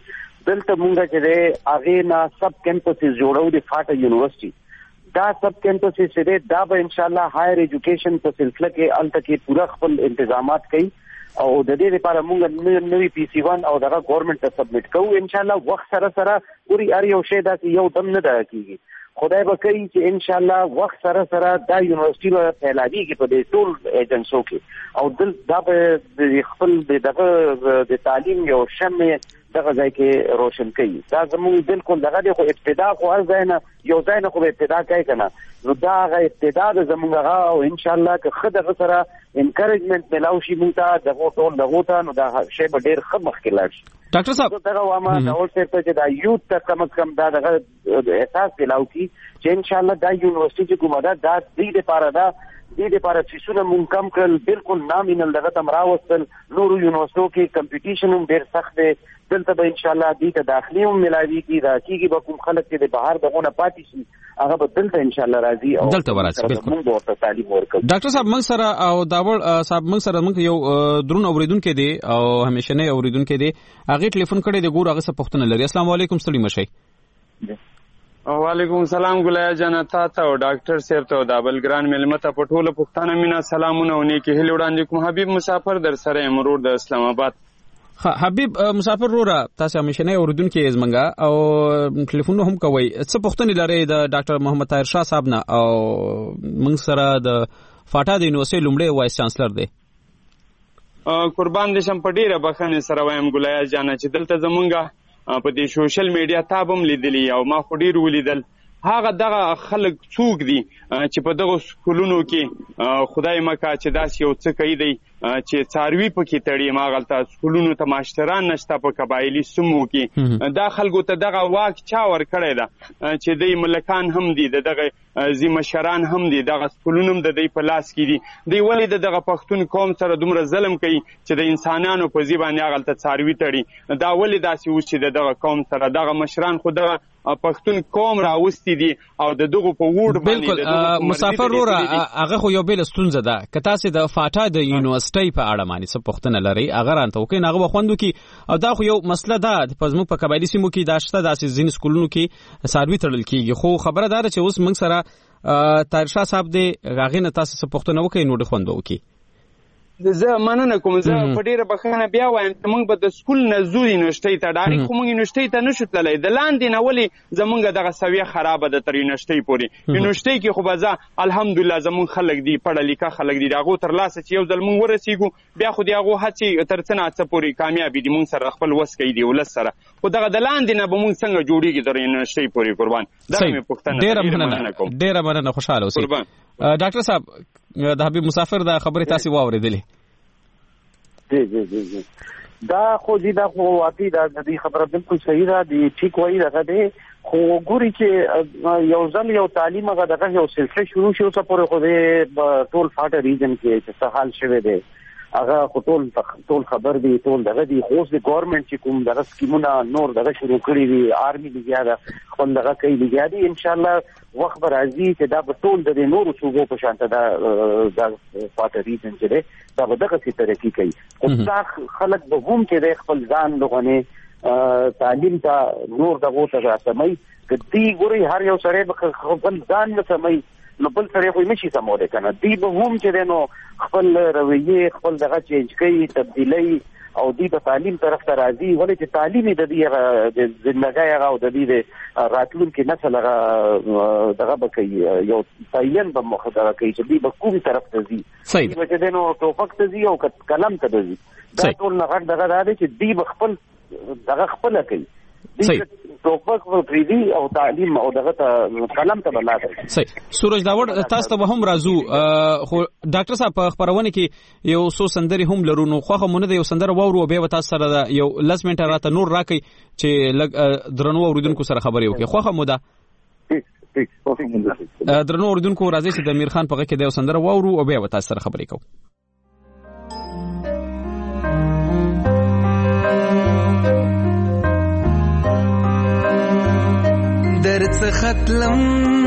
دلته مونږ چې د هغه نه سب کیمپس جوړو د فاټا یونیورسيټي دا سب کیمپس چې دا به ان شاء الله هایر ایجوکیشن په سلسله کې الته کې پورا خپل تنظیمات کوي او د دې لپاره مونږ نوې پی سی ون او دغه ګورنمنت ته سبمټ کوو ان شاء الله وخت سره سره پوری اړ یو شی دا یو دم نه ده کیږي خدای به کوي چې ان شاء الله وخت سره سره دا یونیورسيټي به پھیلاویږي په دې ټول ایجنسو کې او دل دا به خپل دغه د تعلیم یو شمه دغه ځای کې روشن کوي دا زموږ بالکل دغه د ابتدا خو هر ځای نه یو ځای نه خو ابتدا کوي کنه نو دا غا ابتدا د زموږ غا او ان شاء الله که خدغه سره انکریجمنت ملاوي شي مونږ ته دغه ټول دغه ته نو دا شی به ډیر خمخ کې لاړ شي ډاکټر صاحب دا واما دا اول څه چې دا یوت ته کم از کم دا دغه احساس ملاوي چې ان شاء الله دا یونیورسيټي کومه دا د دې لپاره دا دې لپاره چې څونه مونږ کم کړل بالکل نامینل دغه تم راوستل نورو یونیورسيټو کې کمپټیشن هم ډیر سخت دی دلته به ان شاء الله دې ته داخلي هم ملاوي کی راکېږي به کوم خلک چې د بهر دغه پاتې شي هغه به دلته ان شاء الله راځي او دلته وراسي بالکل موږ ورته تعلیم ورکړو ډاکټر صاحب موږ سره او داول صاحب موږ سره موږ یو درون اوریدونکو دی او همیشه نه اوریدونکو دی هغه ټلیفون کړی دی ګور هغه څه پوښتنه لري السلام علیکم ستړي مشي وعلیکم السلام ګلیا جنتا ته او ډاکټر صاحب ته دا بلګران ملمته په ټوله پښتانه مینا سلامونه او نیکی هیله وړاندې کوم حبیب مسافر در سره امرور د اسلام آباد حبیب مسافر رورا تاسو همیشه نه اوریدونکو یې زمنګا او ټلیفون هم کوي څه پوښتنه لري د ډاکټر محمد طاهر شاه صاحب نه او موږ سره د فاټا د یونیورسيټي لومړی وایس چانسلر دی قربان دې شم په ډیره بخښنې سره وایم ګلیا جانا چې دلته زمونږه په دې سوشل میډیا تابم لیدلی او ما خو ډیر ولیدل هغه دغه خلک څوک دي چې په دغه سکولونو کې خدای مکه چې داس یو څه کوي دی چې څاروي پکې تړي ماغلته سکولونو ته ماشټران نشته په قبایلی سمو کې دا خلکو ته دغه واک چا ور کړی دا چې د ملکان هم دي دغه زی مشران هم دي دغه سکولونو د دې په لاس کې دي دی ولې دغه پښتون قوم سره دومره ظلم کوي چې د انسانانو په ځی باندې هغه څاروي تړي دا ولې داسې و چې دغه قوم سره دغه مشران خو دغه پښتون قوم راوستي دي او د دغه په ووډ باندې بالکل مسافر رورا هغه خو یو بل ستونزه ده که تاسو د فاټا د یونیورسيټي په اړه باندې څه پوښتنه لري هغه رانته وکي هغه خوندو کې او دا خو یو مسله ده په زمو په قبایلی سیمو کې داشته داسې ځین سکولونو کې ساروي تړل کیږي خو خبره ده چې اوس موږ سره طاهر شاه صاحب دی هغه نه تاسو څه پوښتنه وکي نو د خوندو وکي زه مننه کوم زه په ډیره بخښنه بیا وایم چې موږ به د سکول نه زو یونیورسيټي ته ډایرکټ خو موږ یونیورسيټي ته نشو تللی د لاندې نه ولې زمونږ دغه سویه خرابه ده تر یونیورسيټي پورې یونیورسيټي کې خو به زه الحمدلله زمونږ خلک دي پړه لیکه خلک دي د هغو تر لاسه چې یو ځل موږ ورسېږو بیا خو د هغو هڅې تر څه نه څه پورې کامیابي دي موږ سره خپل وس کوي دي ولس سره خو دغه د لاندې نه به موږ څنګه جوړېږي تر یونیورسيټي پورې قربان دا مې پوښتنه ډېره مننه ډېره مننه خوشحاله اوسئ ډاکټر صاحب د حبیب مسافر د خبرې تاسو واورېدلې جی جی جی جی دا خو دې دا خو واقعي دا د خبره بالکل صحیح ده دی ټیک وایي دا ده خو ګوري چې یو ځل یو تعلیم هغه دغه یو سلسله شروع شو څه پورې خو دې ټول فاټا ریجن کې چې څه حال شوه دی هغه خو ټول ټول خبر دی ټول دغه دی خو د ګورنمنت چې کوم دغه سکیمونه نور دغه شروع کړی دي آرمي لګیا ده خپل دغه کوي لګیا دي ان شاء الله وخت به راځي چې دا به ټول د نورو صوبو په شانته دا د فاټا ریجن چې دی دا به دغه څه ترقی کوي خو دا خلک به هم چې خپل ځان لغونه تعلیم ته نور دغه ته راسمي کدی ګوري هر یو سره خپل ځان نه سمي نو بل سره خو نشي سموله کنه دی به هم چې نو خپل رویه خپل دغه چینج کوي تبدیلی او دی په تعلیم طرف ته راځي ولې چې تعلیم د دې د ژوندۍ هغه او د دې راتلونکي نسل هغه دغه بکې یو تعین به مخدره کوي چې دی به کوم طرف ته ځي صحیح چې نو ټوپک ته ځي او کلم ته ځي دا ټول نه غږ دغه دی چې دی به خپل دغه خپل کوي صحیح توفق فریدي او تعلیم او دغه قلم ته بلاده صحیح سورج داوړ تاسو ته هم راځو خو ډاکټر صاحب په خبرونه کې یو څو سندري هم لرو نو خو مونږ د یو سندره وورو به تاسو سره یو لس منټه راته نور راکې چې درنو اوریدونکو سره خبرې وکړي خو مو دا درنو اوریدونکو راځي چې د امیر خان په غږ کې د یو سندره وورو او به تاسو سره خبرې کوو درڅ ختلم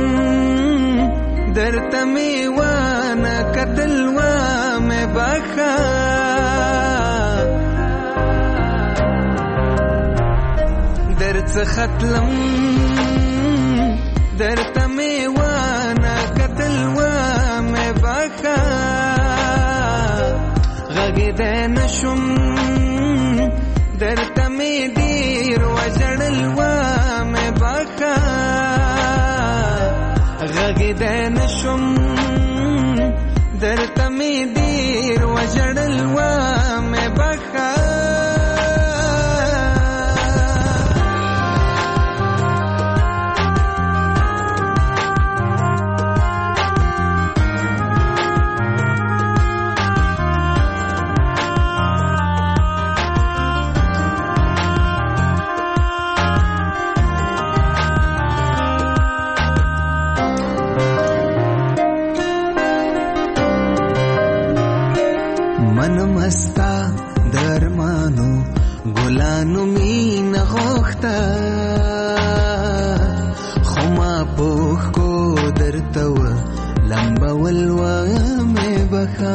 درته میوانه قتل و مې بخا څه ختلم درته مې وانه کتل وامې بخا غږېدی نشم درته مې ډېر وژړل وامې بخا غږېدی نشم درته مې ډېر وژړل وامې بخا مستا درمانو ګلانو مینه غوښته خو ما پوښ کو درته و لمبول وامې بخا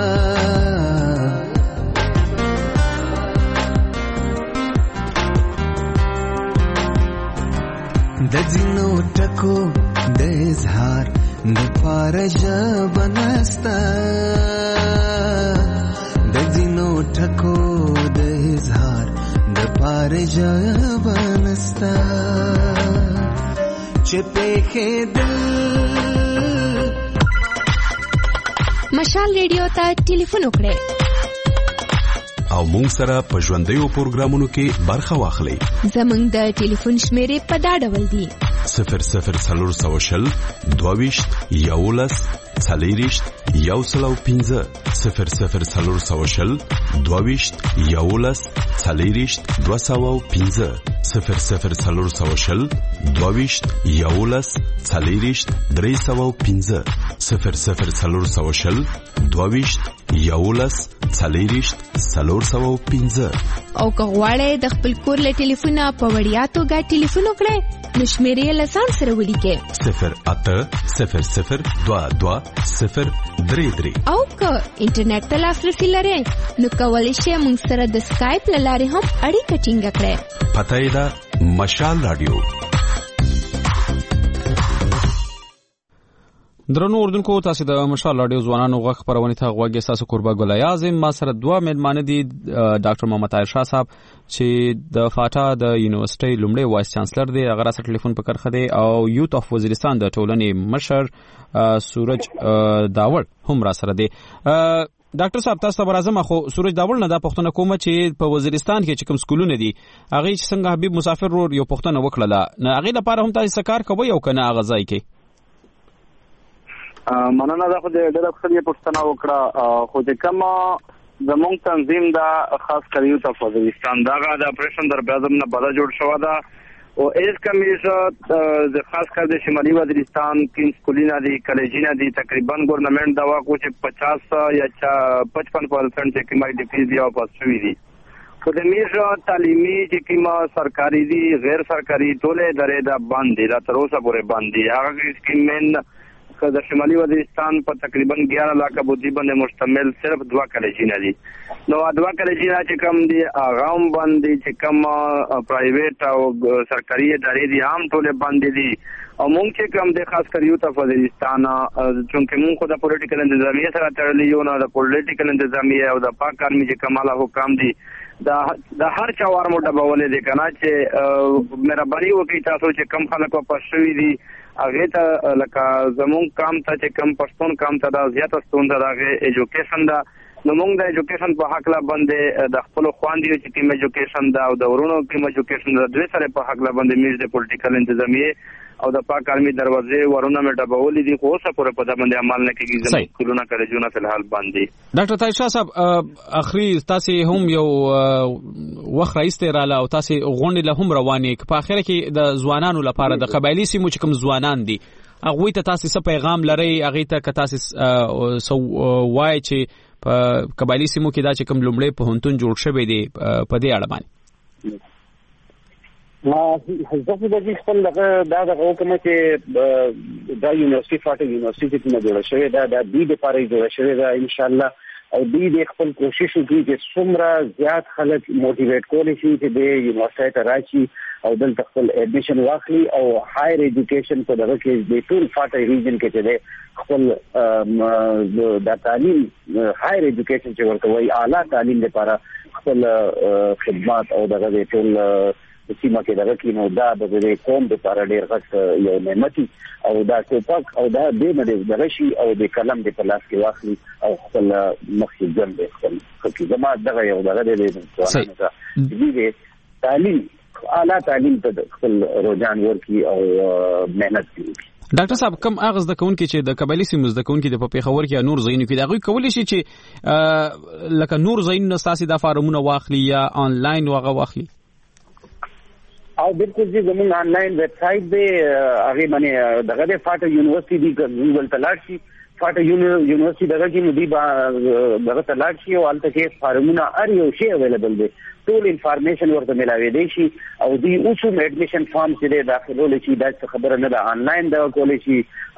د ځینو ټکو د اظهار د پاره ژبه نسته د ځینو ټکو د اظهار د پاره ژبه نسته چې پېښېدل. مشال ریډیو ته ټلیفون وکړئ او مونږ سره په ژوندیو پروګرامونو کې برخه واخلئ. زمونږ د ټلیفون شمیرې په دا ډول دي: صفر صفر څلور سوه شل دوه ویشت یولس څلېرویشت یو سل او پنځه صفر صفر څلور سوه شل دوه ویشت یولس څلېرویشت دوه سوه او پنځه صفر صفر څلور سوه شل دوه ویشت یولس څلېرویشت درې سوه او پنځه صفر صفر څلور سوه شل دوه ویشت یولس څلېرویشت څلور سوه او پنځه. او که غواړئ د خپل کور له ټلیفونه په وړیا توګه ټلیفون وکړئ نو شمیرې یې له ځان سره ولیکئ: صفر اته صفر صفر دوه دوه صفر درې درې. او که انټرنیټ ته لاسرسي لرئ نو کولی شئ موږ سره د سکایپ له لارې هم اړیکه ټینګه کړئ. پته یې ده مشال رادیو. درنو اردوونکو، تاسو د مشال رادیو ځوانانو غږ خپرونې ته غوږ ایستاسو. قربا ګل اعظم ما سره دوه مېلمانه دي، ډاکټر محمد طاهر شاه صاحب چې د فاټا د یونیورسيټي لومړی وایس چانسلر دی، هغه سره ټلیفون په کرخه دی، او یوت اف وزیرستان د ټولنې مشر سورج داوړ هم را سره دی. ډاکټر صاحب تاسو ته راځم، خو سورج داوړ نه دا پوښتنه کومه چې په وزیرستان کې چې کوم سکولونه دي هغه چې څنګه حبیب مسافر رور یو پوښتنه وکړه، نه هغه لپاره هم تاسو کار کوئ او کنه هغه ځای کې؟ مننه. دا خو د ډېر اکثریت پوښتنه وکړه، خو چې کوم زموږ تنظیم دا خاص کر یوت اف وزیرستان دغه د اپریشن در بیازم نه بدا جوړ شو دا او اس کمیشن د خاص کر د شمالي وزیرستان کې سکولونه دي، کالجونه دي، تقریبا ګورنمنت دا واکو چې پچاس یا پچپن پرسنټ چې کمای ډیپیز یا پاس شوی دي. خو د میشو تعلیمي چې کیما سرکاري دي غیر سرکاري ټوله درې دا باندې دا تر اوسه پورې باندې هغه سکیمن د شمالي وزیرستان په تقریبا ګیارہ لاکھ بودی باندې مشتمل صرف دوا کالجونه دي. نو دوا کالجونه چې کم دي هغه هم باندې چې کم پرایویټ او سرکاري ادارې دي هم ټوله باندې دي. او مونږ چې کم د خاص کر یوت اف وزیرستان چونکه مونږ خو د پولیټیکل انتظامیه سره تړلې یو نه، د پولیټیکل انتظامیه او د پاک آرمي چې کماله حکام دي دا د هر چا وار مو ډبولې دي کنه چې مهرباني وکړئ تاسو چې کم خلک په شوي دي هغه ته لکه زمون کام ته چې کم پښتون کام ته دا زیات ستونزه راغی ایجوکیشن دا. نو موږ د ایجوکیشن په حق لا باندې د خپل خواندې چې کوم ایجوکیشن دا او د ورونو کوم ایجوکیشن دا دوی سره په حق لا باندې میز د پولیټیکل انتظامیه او د پاک آرمي دروازې ورونه مې ډبولې دي، خو اوسه پورې په دا باندې عمل نه کېږي. زموږ کلونه کالجونه په الحال باندې. ډاکټر طاهر شاه صاحب، اخري تاسو هم یو وخت راځته رااله او تاسو غونډې له هم روانې په اخره کې د ځوانانو لپاره د قبایلی سیمو چې کوم ځوانان دي هغه ته تاسو څه پیغام لرئ؟ هغه ته که تاسو سو وای چې په قبایلی سیمو کې دا چې کوم لومړی په هنتون جوړ شوی دی په دې اړه باندې ما زه د دې خپل دغه دا دغه کومه چې دا یونیورسيټي فاټه یونیورسيټي کې جوړه شوې ده، دا د دې لپاره جوړه شوې ده. ان شاء الله او دوی د خپل کوشش کوي چې څومره زیات خلک موټیویټ کولی شي چې د یونیورسيټي ته راشي او دلته خپل اډمیشن واخلي او هایر ایجوکیشن په دغه کې د ټول فاټا ریجن کې چې خپل د تعلیم هایر ایجوکیشن چې ورته وایي اعلی تعلیم لپاره خپل خدمات او دغه ټول سیمه کې دغه کې نو دا د قوم لپاره ډېر غټ یو نعمتي او دا ټوپک او دا د دې د رشي او د قلم د پلاس کې واخلي او خپل مخکې ځل د خپل خپل زما دغه یو دغه د دې تعلیم اعلی تعلیم ته خپل روزان ورکی او مهنت کوي. ډاکټر صاحب کوم اغاز د کون کې چې د قبایلی سیمو د کون کې د پیښور کې نور زین کې دا غوي کولی شي چې لکه نور زین نستاسي د فارمونه واخلي یا انلاین واغه واخلي او بالکل چې زموږ انلاین ویب سټ دی هغه باندې دغه د فاټا یونیورسيټي دی ګوګل ته لاړ شي فاټا یونیورسيټي دغه کې نو دی دغه ته لاړ شي او البته کې فارمونه اړ یو شی اویلیبل دی ټول انفارمیشن ورته ملاوي دی شي او دی اوسو اډمیشن فارم چې داخلول شي دا خبره نه ده انلاین دا کولای شي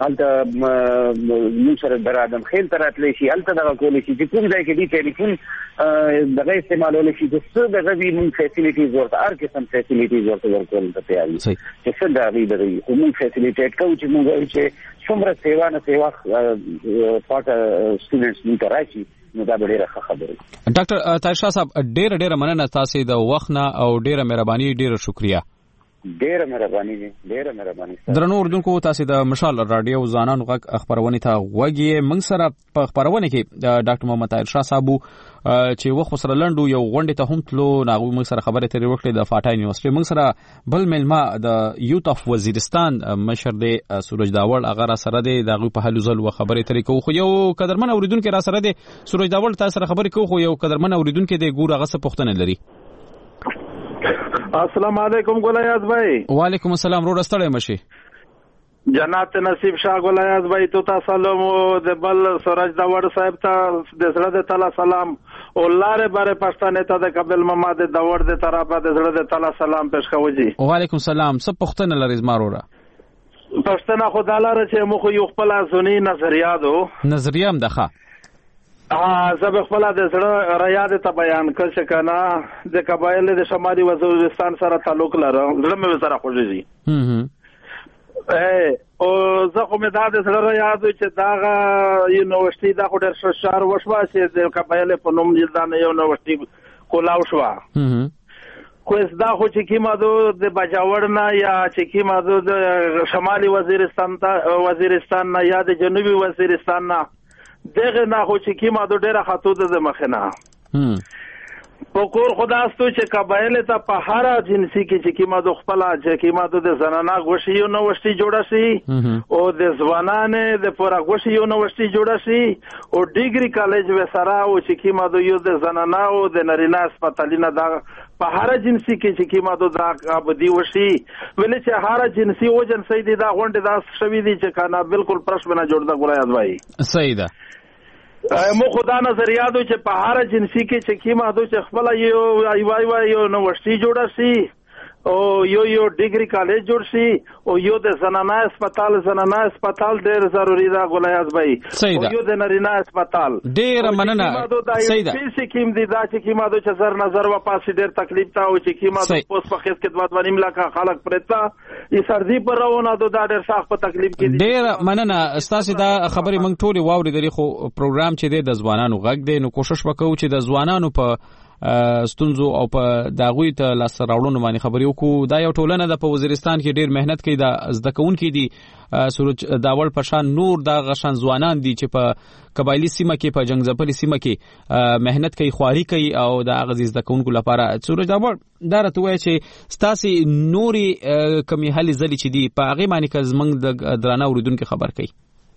البته نو سره درادم خیل تراتلی شي البته دا کولای شي چې کوم ځای کې دی ټلیفون دغه استعمالول شي چې څه دغه وی مون فیسیلیټیز ورته هر قسم فیسیلیټیز ورته ورکول ته تیاری چې څه دا وی دی کوم فیسیلیټیټ کوي چې موږ چې څومره سیوا نه سیوا پاټ سټوډنټس نه راشي نو دا ډیره خبره. ډاکټر طاهر شاه صاحب ډیره ډیره مننه تاسو د وخت نه او ډیره مهرباني ډیره شکریا. ډیره مهرباني دي ډیره مهرباني. درنو اردوونکو تاسو د مشال رادیو ځانانو غږ خبرونه ته وګورئ. موږ سره په خبرونه کې ډاکټر محمد طاهر شاه صاحب چې وخت سره لندو یو غونډه ته هم تلو ناغوي موږ سره خبره ترې وکړه د فاټا یونیورسيټي. موږ سره بل ملما د یوت اف وزیرستان مشر دی سورج داوړ هغه سره دی دغه په حل زل و خبره ترې کوو خو یو قدرمن اوریدونکو را سره دی سورج داوړ تاسو سره خبرې کوو خو یو قدرمن اوریدونکو دی ګور هغه څه پوښتنه لري. السلام علیکم ګولیاز بھائی. وعلیکم السلام رو رستړی مشي جنات نصیب شاه ګولیاز بھائی تو تاسو له د بل سورج داوړ صاحب ته د سره د تعالی سلام او لاره باره پښتنه ته د قبل محمد داوړ د طرفه د سره د تعالی سلام پېښ کوي. وعلیکم السلام. څه پښتنه لري زمارو را پښتنه خدای چې مخ یو خپل ازونی نظریه دو نظریه هم ده ها زه به خپل د سره ریاض ته بیان کړ چې کنه د قبایل د شمالي وزیرستان سره تعلق لرم زړه مې سره خوږي هم او زه خو مې دا د سره ریاض چې دا یونیورسيټي دا خو ډېر شهر وشوا چې د قبایل په نوم جلدان یو یونیورسيټي کولاو شو هم خو دا خو چې کیما دو د بجاور نه یا چې کیما دو د شمالي وزیرستان ته وزیرستان نه یا د جنوبي وزیرستان نه دغه نه خو چې کیما دو ډیره خطو د مخنه هم په کور خداستو چې قبایل ته په هر جنسي کې چې کیما دو خپل چې کیما دو د زنانا غوشي یو نوښتي جوړه شي او د ځوانانه د پورا غوشي یو نوښتي جوړه شي او ډیګري کالج وسره او چې کیما دو یو د زنانا او د نارینه هسپتالینه دا په هر جنسي کې چې کیما دو دا ابدي وشي ولې چې هر جنسي او جنسي دي دا غونډه دا شوي دي چې کنه بالکل پرش بنا جوړ دا ګورای وای. صحیح ده. مو خدا نظریاتو چې په هر جنسي کې چې کیما دو چې خپل یو ایوای وای یو نوښتي جوړه شي او یو یو ډیګري کالج جوړ شي او یو د زنانه هسپتال زنانه هسپتال ډېر ضروری دا ګولیاز بھائی او یو د نارینه هسپتال ډېر مننه. صحیح ده. په سکیم دي دا چې کیما دو چې زر نظر و پاسې ډېر تکلیف تا او چې کیما دو پوس په خېس کې دوه ونیم لاکه خلک پرتا ای سردی پر روانه دو دا ډېر سخت په تکلیف کې دي. ډېر مننه استاسو دا خبرې موږ ټول واورېدلې خو پروګرام چې دی د ځوانانو غږ دی نو کوشش وکړو چې د ځوانانو په ستونزو او په داغوی ته لاس راوړنو باندې خبرې وکړو. دا یو ټولنه د په وزیرستان کې ډیر مهنت کوي د زده کوونکو دي سورج داوړ پشان نور د غشن ځوانان دي چې په قبایلی سیمه کې په جنگ ځپلي سیمه کې مهنت کوي خواري کوي او د غزي زده کوونکو لپاره سورج داوړ دا راته وایي چې ستاسي نوري کمی حل زلي چې دي په هغه باندې که زمنګ د درانه اوریدونکو خبر کوي.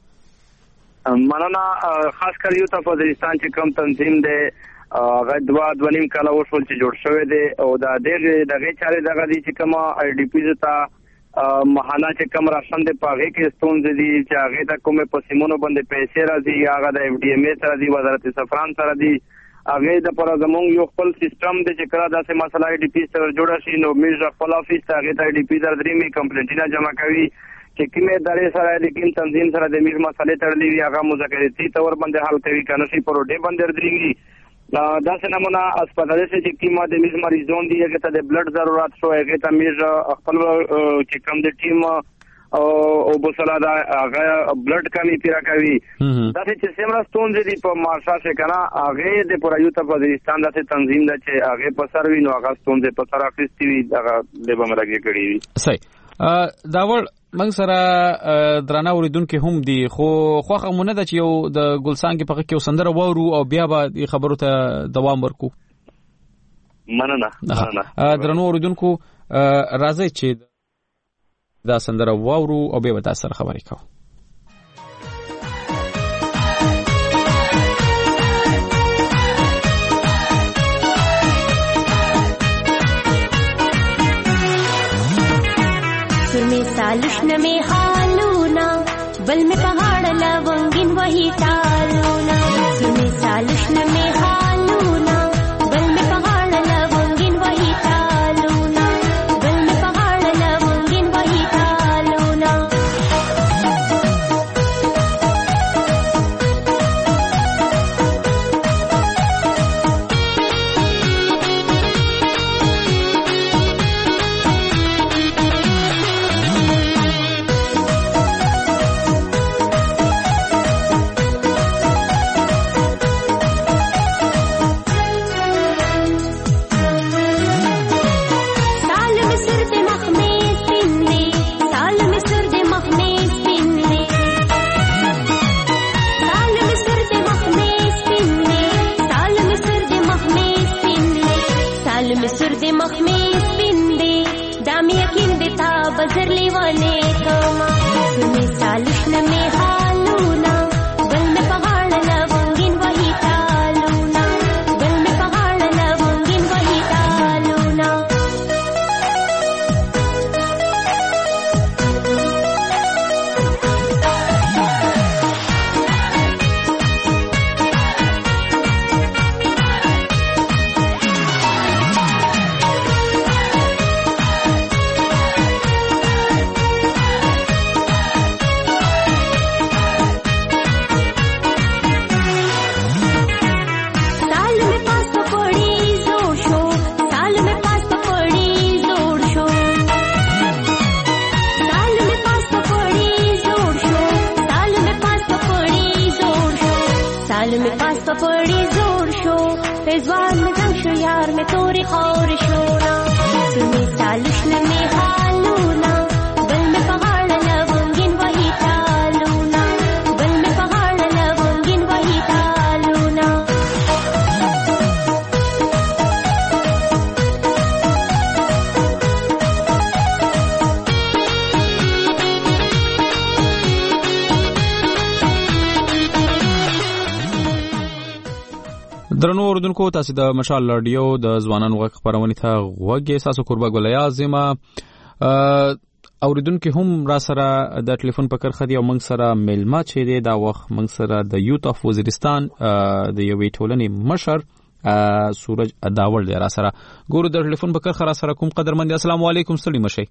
مننه. خاص کر یو ته وزیرستان چې کوم تنظیم دی هغه دوا د ونیم کاله وشول چې جوړ شوی دی او دا دغه دغه چارې دغه دي چې کومه آی ډي پی ته محله چې کوم راشن دی په هغه کې ستونزې دي چې هغه ته کومه په سیمونو باندې پیسې راځي هغه د اف ډي ایم ای سره دی وزارت سفران سره دی هغه د پر زمونږ یو خپل سیستم دی چې کړه داسې مسله آی ډي پی سره جوړه شي نو میز خپل افیس ته هغه ته آی ډي پی در درې می کمپلیټینا جمع کوي چې کومه ادارې سره د کوم تنظیم سره د میز مسلې تړلې وي هغه مذاکراتي تور باندې حل کوي کنه شي پروډې باندې درېږي دا څه نمونه هسپتال چې کومه د میز مریضون دي هغه ته د بلډ ضرورت شو هغه ته میز خپل چې کوم د ټیم او وبصلا دا هغه بلډ کمی پیرا کوي دا چې سیمرا ستون دي په مارشا څخه کنه هغه د پرایوت په وزیرستان د تنظیم د چې هغه په سر وینو هغه ستون دي په سر اخیستي وي هغه له بمرګي کړی وي صحیح دا ور موږ سره درانه اوریدونکو هم دي خو خوخه مونږ د چې یو د ګلسان کې په کې وسندره وورو او بیا به خبرو ته دوام ورکو مننه مننه درانه اوریدونکو راځي چې دا سندره وورو او بیا به تاسو سره خبرې کوو सालुष्ण में हालूना बल में पहाड़ लवंगिन वही टालूना सुने सालुष्ण में हालूना बल में पहाड़ लवंगिन वही टालूना बल में पहाड़ लवंगिन वही टालूना बजर लेवाने कमा सुने सालुष्ण में हालूना बल में पहाड़ लवंगिन वही टालूना बल में पहाड़ लवंगिन वही टालूना पड़ी जोर शो पेजवान में जंग शो यार में तोरी खौर शोना सुने सालुष्ण में हालूना बल में पहाड़ लवंगिन वही टालूना बल में पहाड़ लवंगिन वही टालूना درنو اوردونکو تاسو د مشال رادیو د ځوانانو غږ خبرونه ته غوږی ساسو قربا ګولیا زما اوردونکو هم را سره د ټلیفون په کرخه دی او موږ سره ملما چې دی دا وخت موږ سره د یوت اف وزیرستان د یوې ټولنې مشر سورج داول دی را سره ګورو د ټلیفون په کرخه را سره کوم قدرمن السلام علیکم ستړي مشي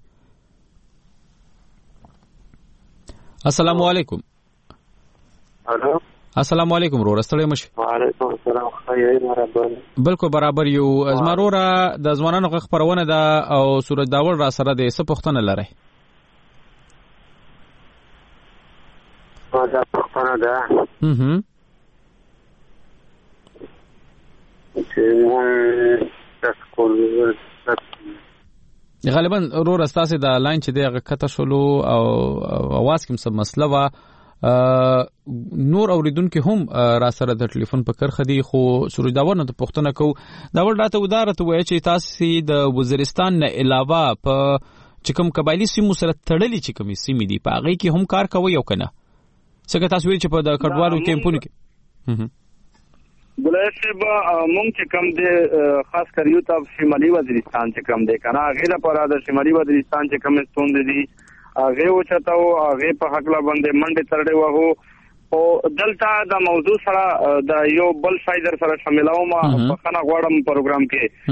السلام علیکم الو السلام علیکم ورور ستړي مشي وعلیکم السلام خیر مرحبا بالکل برابر یو زمارورا د ځوانانو غږ خبرونه ده او سورج داول را سره د څه پوښتنه لري دا پوښتنه ده هم چې مون تاسو غالبا ورور استاسه د لاین چې دغه کته شلو او اواز کوم څه مسله وا نور اوریدونکو هم را سره د ټلیفون په کرخه دي خو سورج داور نه پوښتنه کو دا ول راته ودارته وای چې تاسو د وزیرستان نه علاوه په چې کوم قبایلی سیمو سره تړلې چې کوم سیمې دي په هغه کې هم کار کوي او کنه څنګه تاسو ویل چې په د کډوالو کیمپونو کې بلای صاحب مونږ چې کوم دي خاص کر یو تاسو شمالي وزیرستان چې کوم دي کنه غیر پر د شمالي وزیرستان چې کوم ستوند دي هغه و چتاو هغه په حقله باندې منډه ترډه وو او دلته د موضوع سره د یو بل فایدر سره شاملوم په خنا غوړم پروګرام کې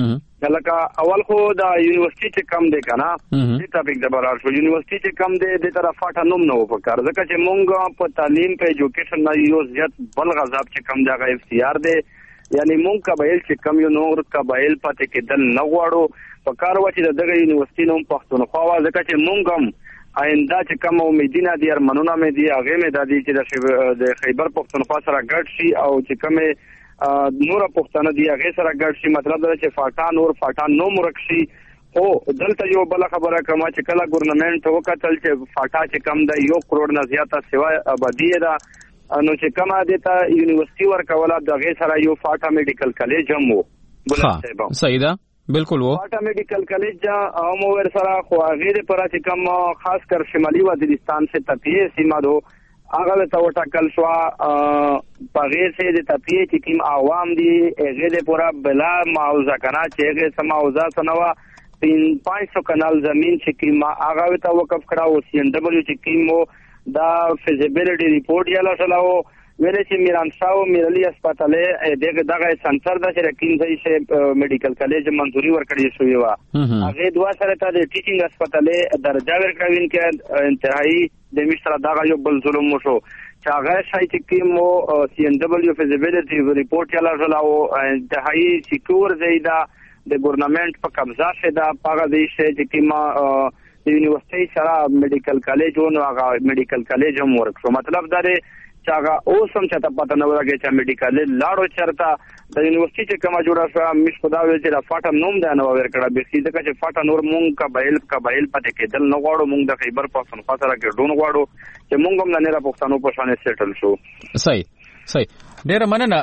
لکه اول خو د یونیورسيټي چې کم دی کنه دې ټاپک د برار شو یونیورسيټي چې کم دی د طرف فاټه نوم نه وکړ ځکه چې مونږ په تعلیم په ایجوکیشن نه یو زیات بل غذاب چې کم دی غو اف سی آر دی یعنی مونږ قبایل چې کم یو نور قبایل پاتې کېدل نه غواړو په کار و چې دغه یونیورسيټي نوم پښتونخوا و ځکه چې مونږ هم آینده چې کوم امیدونه دي ارمانونه مې دي هغه مې د دې چې د خیبر پښتونخوا سره ګډ شي او چې کومه نور پښتانه دی هغه سره ګډ شي مطلب دا چې فاټا نور فاټا نو مرکشي او دلته یو بل خبره کما چې کله ګورنمنت وکړل چې فاټا چې کم د یو کروڑ نه زیاته سیوا آبادی ده نو چې کما دیتا یونیورسيټي ورکوله دغه سره یو فاټا میډیکل کالج هم وو ها صحیح ده بالکل وو فاټا میډیکل کالج هم ور سره خو غیر پر چې کم خاص کر شمالي وزیرستان سے تپیه سیمه دو هغه ته وټاکل شو په غیر سي د تپیه چې کوم عوام دي هغه د پورا بلا معاوضه کنا چې هغه سماوضه سنوا تین پانچ سو کنال زمين چې کوم هغه ته وقف کړه او سی ان ډبلیو چې کوم دا فیزیبিলিټی ریپورت یې لاسلاو ویلې چې میران شاو میرلی هسپتاله دغه دغه سنټر د شرکین ځای شه میډیکل کالج منځوري ورکړی شوې و هغه دوا سره ته د ټیچینګ هسپتاله درجه ورکړین کې انتهایی د مشترا دغه یو بل ظلم وشو چې هغه شای چې کوم سی ان ډبلیو فیزیبিলিټی ریپورت یې لاسلاو انتهایی سکیور زیاده د ګورنمنت په قبضه شه دا پاغه دی چې کیما د یونیورسيټي سره میډیکل کالج او هغه میډیکل کالج هم ورکړو مطلب دا دی چې هغه اوسم چې ته پته نه ورګي چې میډیکل لاړو چرته د یونیورسيټي چې کومه جوړه شو مش خدا ویل چې د فاټا نوم دا نه ورکړه به سیده چې فاټا نور مونږ کا بایل کا بایل پته کېدل نه غواړو مونږ د خیبر پښتونخوا سره ګډون غواړو چې مونږ هم نه را پښتنو په شان سیټل شو صحیح صحیح ډیر مننه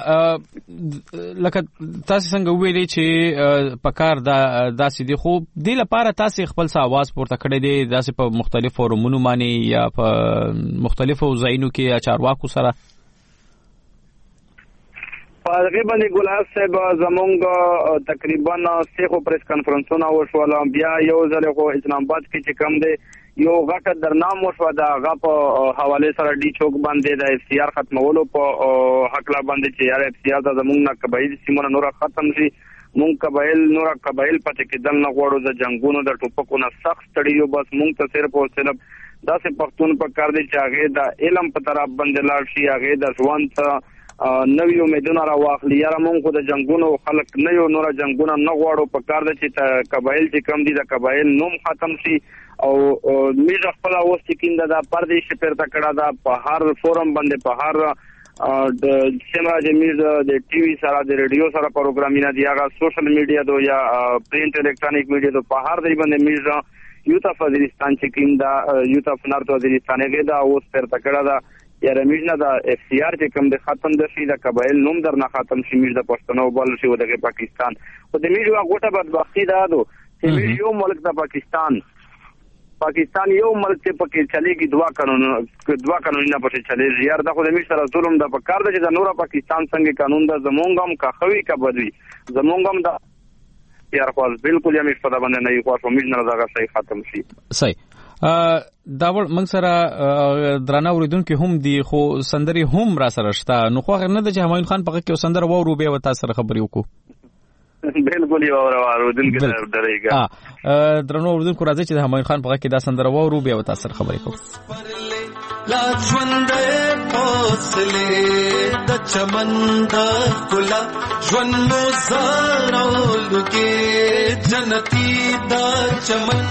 لکه تاسو څنګه ویلي چې په کار دا داسې دي خو د لپاره تاسو خپل څه आवाज پورته کړی دی داسې په مختلفو فورمونو باندې یا په مختلفو ځایونو کې چارواکو سره تقریبا ګلاب صاحب زمونږ تقریبا سیخو پریس کانفرنسونه وشول بیا یو ځل خو اسلام آباد کې چې کم دی یو غټه درنام وشو دا غا په حواله سره ډی چوک باندې د اف سی آر ختمولو په حق لا باندې چې یار اف سی آر د زمونږ نه قبایل سیمونه نور ختم شي مونږ قبایل نور قبایل پته کېدل نه غواړو د جنگونو د ټوپکو نه سخت تړیو بس مونږ ته صرف او صرف داسې پښتون په کار دي چې هغه د علم په طرف باندې لاړ شي هغه د ژوند نوې امیدونه را واخلي یاره مونږ خو د جنگونو خلک نه یو نور جنگونه نه غواړو په کار دي چې قبایل چې کم دي د قبایل نوم ختم شي او میږه خپل اوس چې کینده دا پردیش پرته کړه دا په هر فورم باندې په هر د سیمه د میږه د ټي وي سره د ریډیو سره پروګرامینه دی هغه سوشل میډیا دو یا پرینټ الکترونیک میډیا دو په هر ځای باندې میږه یوت اف وزیرستان چې کینده یوت اف نارت وزیرستان کې دا اوس پرته کړه دا یا رمیجنه دا اف سی آر چې کوم د ختم د شي د قبایل نوم در نه ختم شي میږه د پښتنو بل شي د پاکستان او د میږه غوټه بدبختی دا دو چې میږه ملک د پاکستان پاکستان یو ملک ته پکې چلیږي دوا قانون دوا قانونونه پکې چلیږي یار دا خو د میږه سره ظلم د پکار د چې د نور پاکستان څنګه قانون د زمونږم کا خوي کا بدوي زمونږم د یار خو بالکل یې مش په باندې نه یو خو میږه نه دا صحیح ختم شي صحیح دا ور موږ سره درانه اوریدونکو هم دي خو سندري هم را سره شته نو خو نه د همایون خان په کې سندر وورو به وتا سره خبرې وکړو بالکل یو اوریدونکو درېګا ا درنو اوریدونکو راځي چې د همایون خان په کې دا سندر وورو به وتا سره خبرې کوو لا ژوند حوصله د چمن د کلا ژوند مو زارو کې جنتی د چمن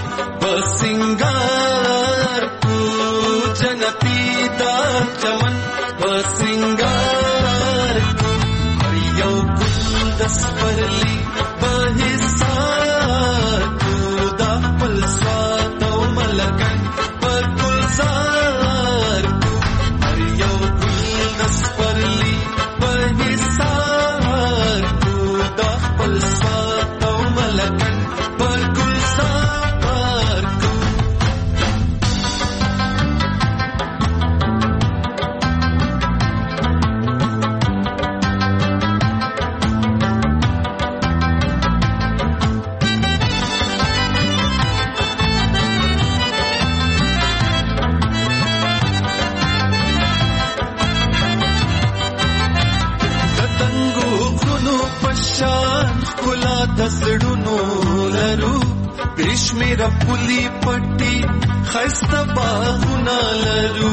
بسنگار کو جنتی دا چمن بسنگار کو هر یو گل دس پرلی بحسار کو دا پلسوات و ملکن پر گلزار کو هر یو گل دس پرلی بحسار کو دا پلسوات و ملکن پر گلزار دسړونو کشمیر پولی پټي خسته باغونه لرو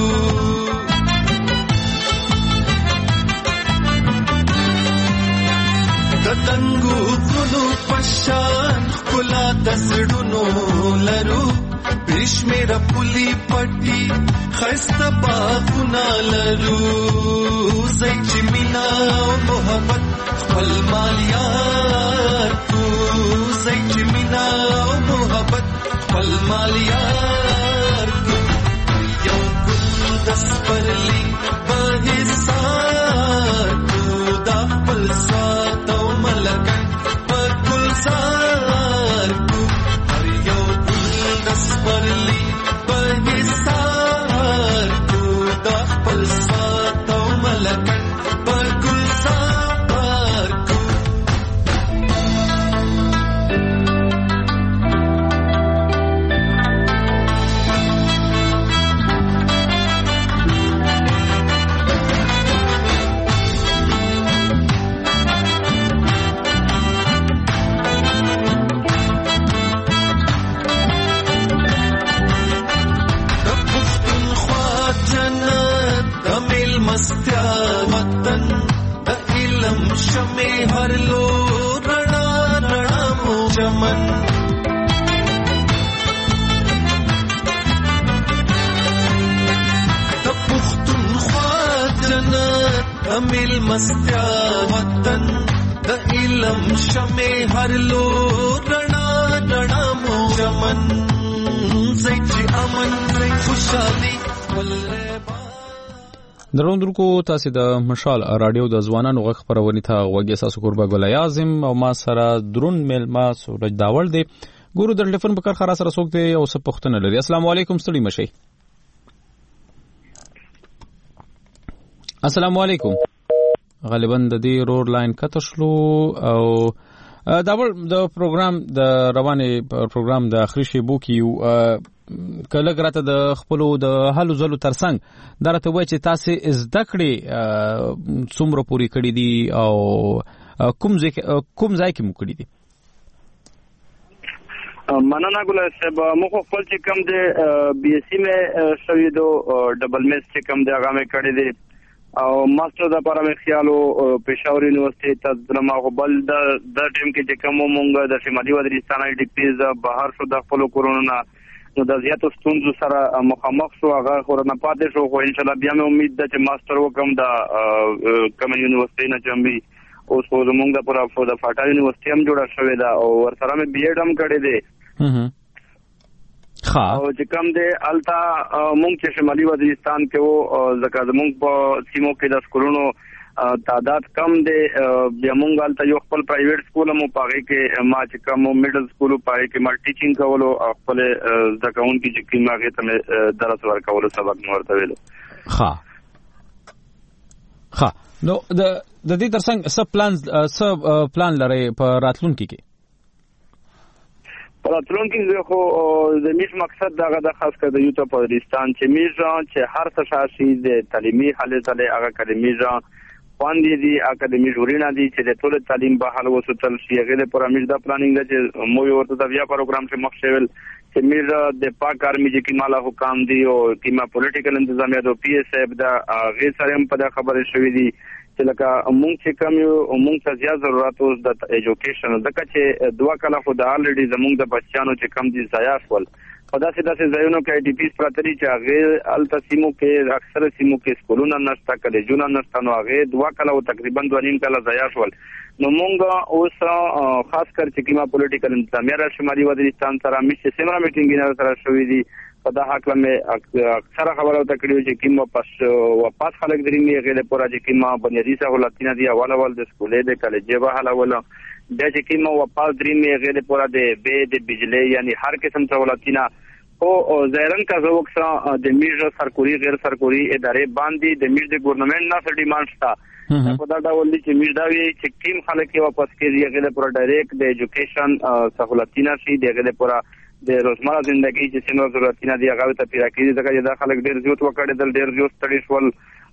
د تنګو غرونو پشان ښکلا د زړونو لرو کشمیر پولی پټي خسته باغونه لرو زې چې مینا او محبت خپل مالیار کو زې چې مینا او محبت خپل مالیار کو یو ګل د سپرلی په حصار کو دا خپل سوات او ملکن په ګلزار کو هر یو ګل د سپرلی په حصار کو دا خپل سوات او ملکن په ګلزار کو مستیا وطن د علم شمع هر لو رڼا رڼا مو چمن د پښتونخوا جنت د مل مستیا وطن د علم شمع هر لو رڼا رڼا مو چمن زې چې امن خوشالي ولې دروندونکو تاسو د مشال رادیو د ځوانانو غږ خبرونه ته غوږی اساس قربا ګل اعظم او ما سره درون مل ما سورج داول دی ګورو د ټلیفون په کار خاص سره سوک دی او څه پښتنه لري السلام علیکم ستړي مشي السلام علیکم غالبا د دې رور لاین کټ شلو او داول د پروګرام د روانه پروګرام د اخري شی بو کیو کله ګرته د خپل د حل زلو ترڅنګ درته وای چې تاسو زده کړې څومره پوری کړې دي او کوم ځای کوم ځای کې مو کړې دي مننه ګل صاحب مخ خپل چې کم دي بي اس سي مې شوی دو ډبل میس چې کم دی هغه مې کړې دي او ماستر د پاره مې خیالو پېښور یونیورسيټي ته دلما غبل د د ټیم کې چې کوم مونږ د شمالي وزیرستان ای ډي پیز بهر شو د خپل کورونا نو د زیاتو ستونزو سره مخامخ شو هغه خورنه پاتې شو خو ان شاء الله بیا مې امید ده چې ماستر وکم د کوم یونیورسيټي نه چمبي اوس خو زمونږ د پورا د فاټا یونیورسيټي هم جوړه شوې ده او ورسره مې بي ایډ هم کړې ده ها او چې کوم دی التا مونږ چې شمالي وزیرستان کې وو ځکه زمونږ په سیمو کې د سکولونو تعداد کم دی بیا مونږ التا یو خپل پرایویټ سکول مو پاره کې ما چې کوم میډل سکول پاره کې ما ټیچینګ کولو خپل ځکهون کې چې کوم هغه ته درس ورکولو سبق مو ورته ویلو ها ها نو د د دې ترڅنګ سب پلان سب پلان لري په راتلونکي کې راتلونکي زه خو د میش مقصد دغه د خاص کر د یوټا پاکستان چې میژان چې هر څه شاشي د تعلیمي حالت له هغه اکیډمیژان باندې دي اکیډمي جوړینا دي چې د ټول تعلیم به حل وسوتل شي هغه د پرامج د پلانینګ د مو یو ورته د بیا پروګرام چې مخشول چې میر د پاک آرمي چې کیماله حکام دي او کیما پولیټیکل انتظامیه د پی ایس اف د غیر سره هم په خبره شوې دي چې لکه مونږ چې کوم یو مونږ ته زیات ضرورت اوس د ایجوکیشن دغه چې دوا کله خو د الریډي زمونږ د بچیانو چې کم دي ضایع شول په داسې داسې ځایونو کې ډي پی پراتري چې هغه الته سیمو کې اکثر سیمو کې سکولونه نشته کالجونه نشته نو هغه دوا کله او تقریبا دوه نیم کله ضایع شول نو مونږ اوس خاص کر چې کیما پولیټیکل انتظامیه را شمالي وزیرستان سره میشه سیمرا میټینګ نه سره شوې دي په دا حق لمه اکثر خبرو تکړیو چې کیما پاس واپس خلک درې میغه له پورا چې کیما بنیادی سہولتونه دي اول اول د سکولې د کالجې به حاله ولا د چې کیما واپس درې میغه له پورا د به د بجلی یعنی هر قسم سہولتونه او زیرن کا زوک سره د میژ سرکوري غیر سرکوري ادارې باندې د میژ د ګورنمنت نه سره ډیماند شته په دا ډول چې میژ دا وی چې کیم خلک واپس کېږي هغه له پورا ډایرکټ د ایجوکیشن سہولتونه شي دغه له پورا د روزمره ژوندۍ چې څنګه ضرورتونه دي هغه ته پیرا کېږي ځکه دا خلک ډېر زیات وکړي د ډېر زیات ستړي شول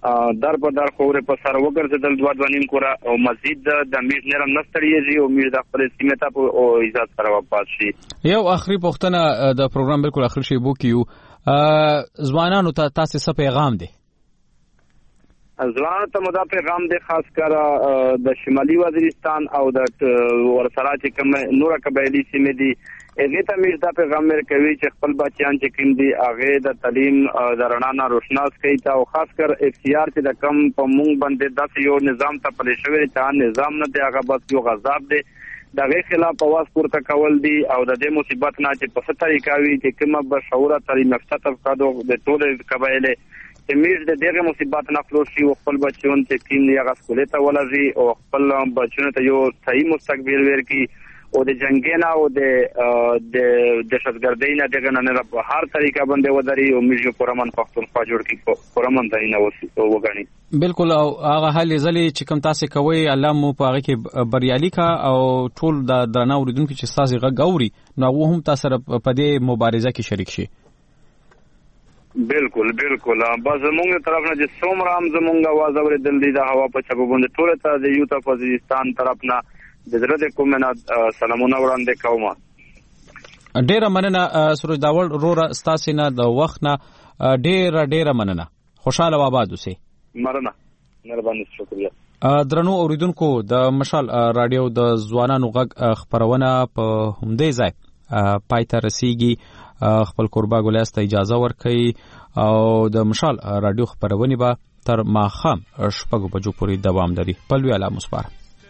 در په در خورې په سر وګرځېدل دوه دوه نیم کوره او مزید د میر نرم نستړيږي او میر د خپل سیمه ته او عزت سره واپس شي. یو اخري پوښتنه د پروګرام بالکل اخر شی بو کیو ځوانانو ته تاسو څه پیغام دی؟ ځوانانو ته مدا پیغام دی خاص کر د شمالي وزیرستان او د ورسره چې کوم نور قبایلی سیمې دي هغه ته میر دا پیغام ورکوي چې خپل بچیان چې کوم دي هغه د تعلیم د رڼا نه روشناس کوي او خاص کر اختیار چې د کم په مونږ باندې داسې یو نظام ته پلي شوی چې نظام نه دی هغه بس یو غضب دی دغه خلاف आवाज پورته کول دي او د دې مصیبت نه چې په څه طریقه وي چې کومه بشعوره تعلیم یافته طبقه د ټول قبایل چې میر د دغه مصیبت نه خلاص شي او خپل بچیون چې کین دی هغه سکول ته ولري او خپل بچیون ته یو صحیح مستقبل ورکړي او د جنگینا او د د دهشتګردۍ نه دغه نه په هر طریقه باندې ودري او میر پرمن پښتونخوا جوړ کړي پرمن دینه وګڼي. بالکل او هغه حل زلي چې کوم تاسو کوي الله مو په هغه کې بریالي کا او ټول د درنه اوریدونکو چې تاسو غږ اوري نو هم تاسو په دې مبارزه کې شریک شي. بالکل بالکل بس زمونږ طرف نه چې څومره هم زمونږ आवाज اوریدل دي د هوا په چبو باندې ټول ته د یوتا وزیرستان طرف نه د زړه د کومه سلامونه وړاندې کوم. ډیره مننه سروج داول رورا ستاسو نه د وخت نه ډیره ډیره مننه. خوشاله و آباد اوسئ. مرنه مهرباني شکریہ. درنو اوریدونکو د مشال رادیو د ځوانانو غږ خبرونه په همدې ځای پای ته رسیږي. خپل قربا ګولیاس ته اجازه ورکړي او د مشال رادیو خبرونه به تر ماښام شپږ بجو پورې دوام لري. پلوي اعلی مسپار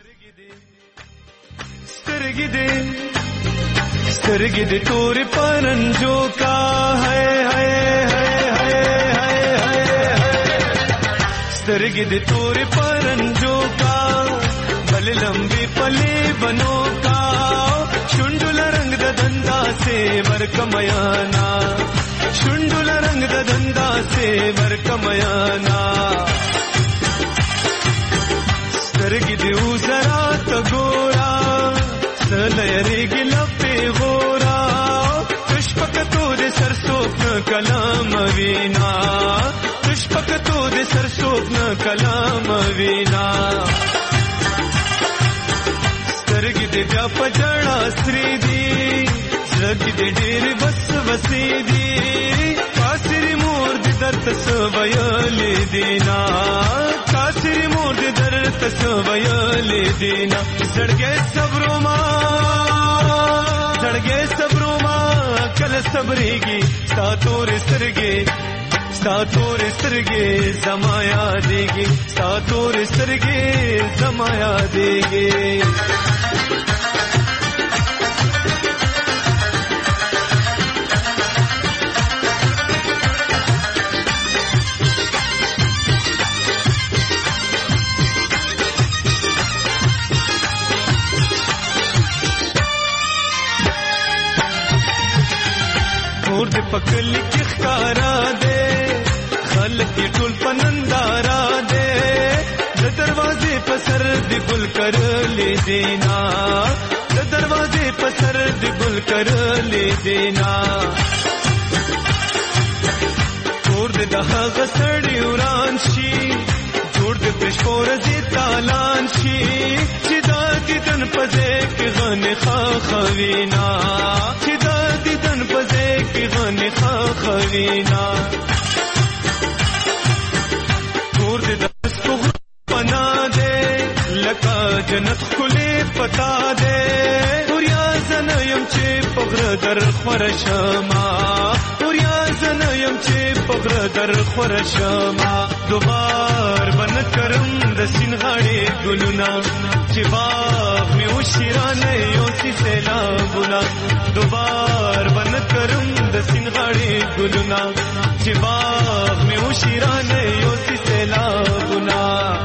سترګې دې سترګې دې تور پرنجو کا ہے ہے ہے ہے ہے سترګې دې تور پرنجو کا بل لمبي پلي بنو کا شونډل رنگ د دندا سے ورکمیانا شونډل رنگ د دندا سے ورکمیانا سترګې دې وزرا ته ګورا سلېږي لپې غورا تشپکتو دې سرسوک کلام وینا تشپکتو دې سرسوک کلام وینا سترګې دې بیا پجړا سری دی زړګې دې ډېر بس وسې دی کاسری مور دې درته سویلې دینا کاسری مور دې درته سویلې دینا زړګې صبرو ما زړګې صبرو ما کله صبرېږي ستا تور سترګې ستا تور سترګې زما یادېږي ستا تور سترګې زما یادېږي. اور د پکل کی خارا دے خلق کی ټول پنندارا دے د دروازې په سر د ګل کر لې دینا د دروازې په سر د ګل کر لې دینا اور د هغه سړی وران شي جوړ د پښور دې تالان شي چې د دیدن پځې کې غنه خا خوینا چې د دیدن پځې کې غنه خا خوینا ګور دې د څوغ پنا دې لکه جنت کله پتا دې وریا زنیم چې پغر در خورشما وریا زنیم چې پغر در خورشما دوبار بن کرم د سینغاړي ګلونا چې باغ می وشیرانه یو سی سیلابونا دوبار بن کرم د سینغاړي ګلونا چې باغ می وشیرانه یو سی سیلابونا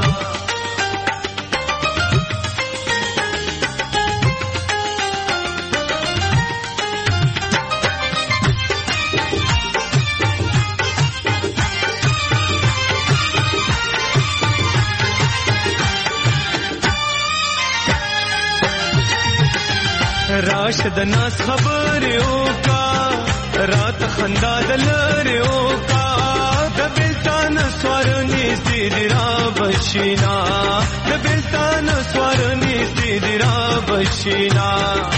راشد ناس خبرو کا رات خندا دلرو کا د بلتان سوار نږدې دی را بشینا د بلتان سوار نږدې دی را بشینا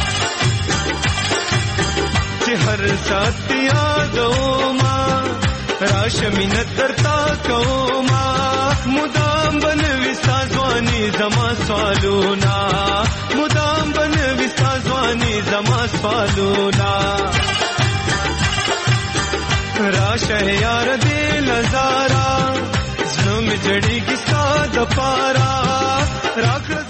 چې هر سات یادو ما راشه مینت درتا کوما مدام بنوي سازواني زما سوالونا مدام بنوي سازواني زما سوالونا راشه یار دل زارا زنم جړی کی ساده پارا راکړه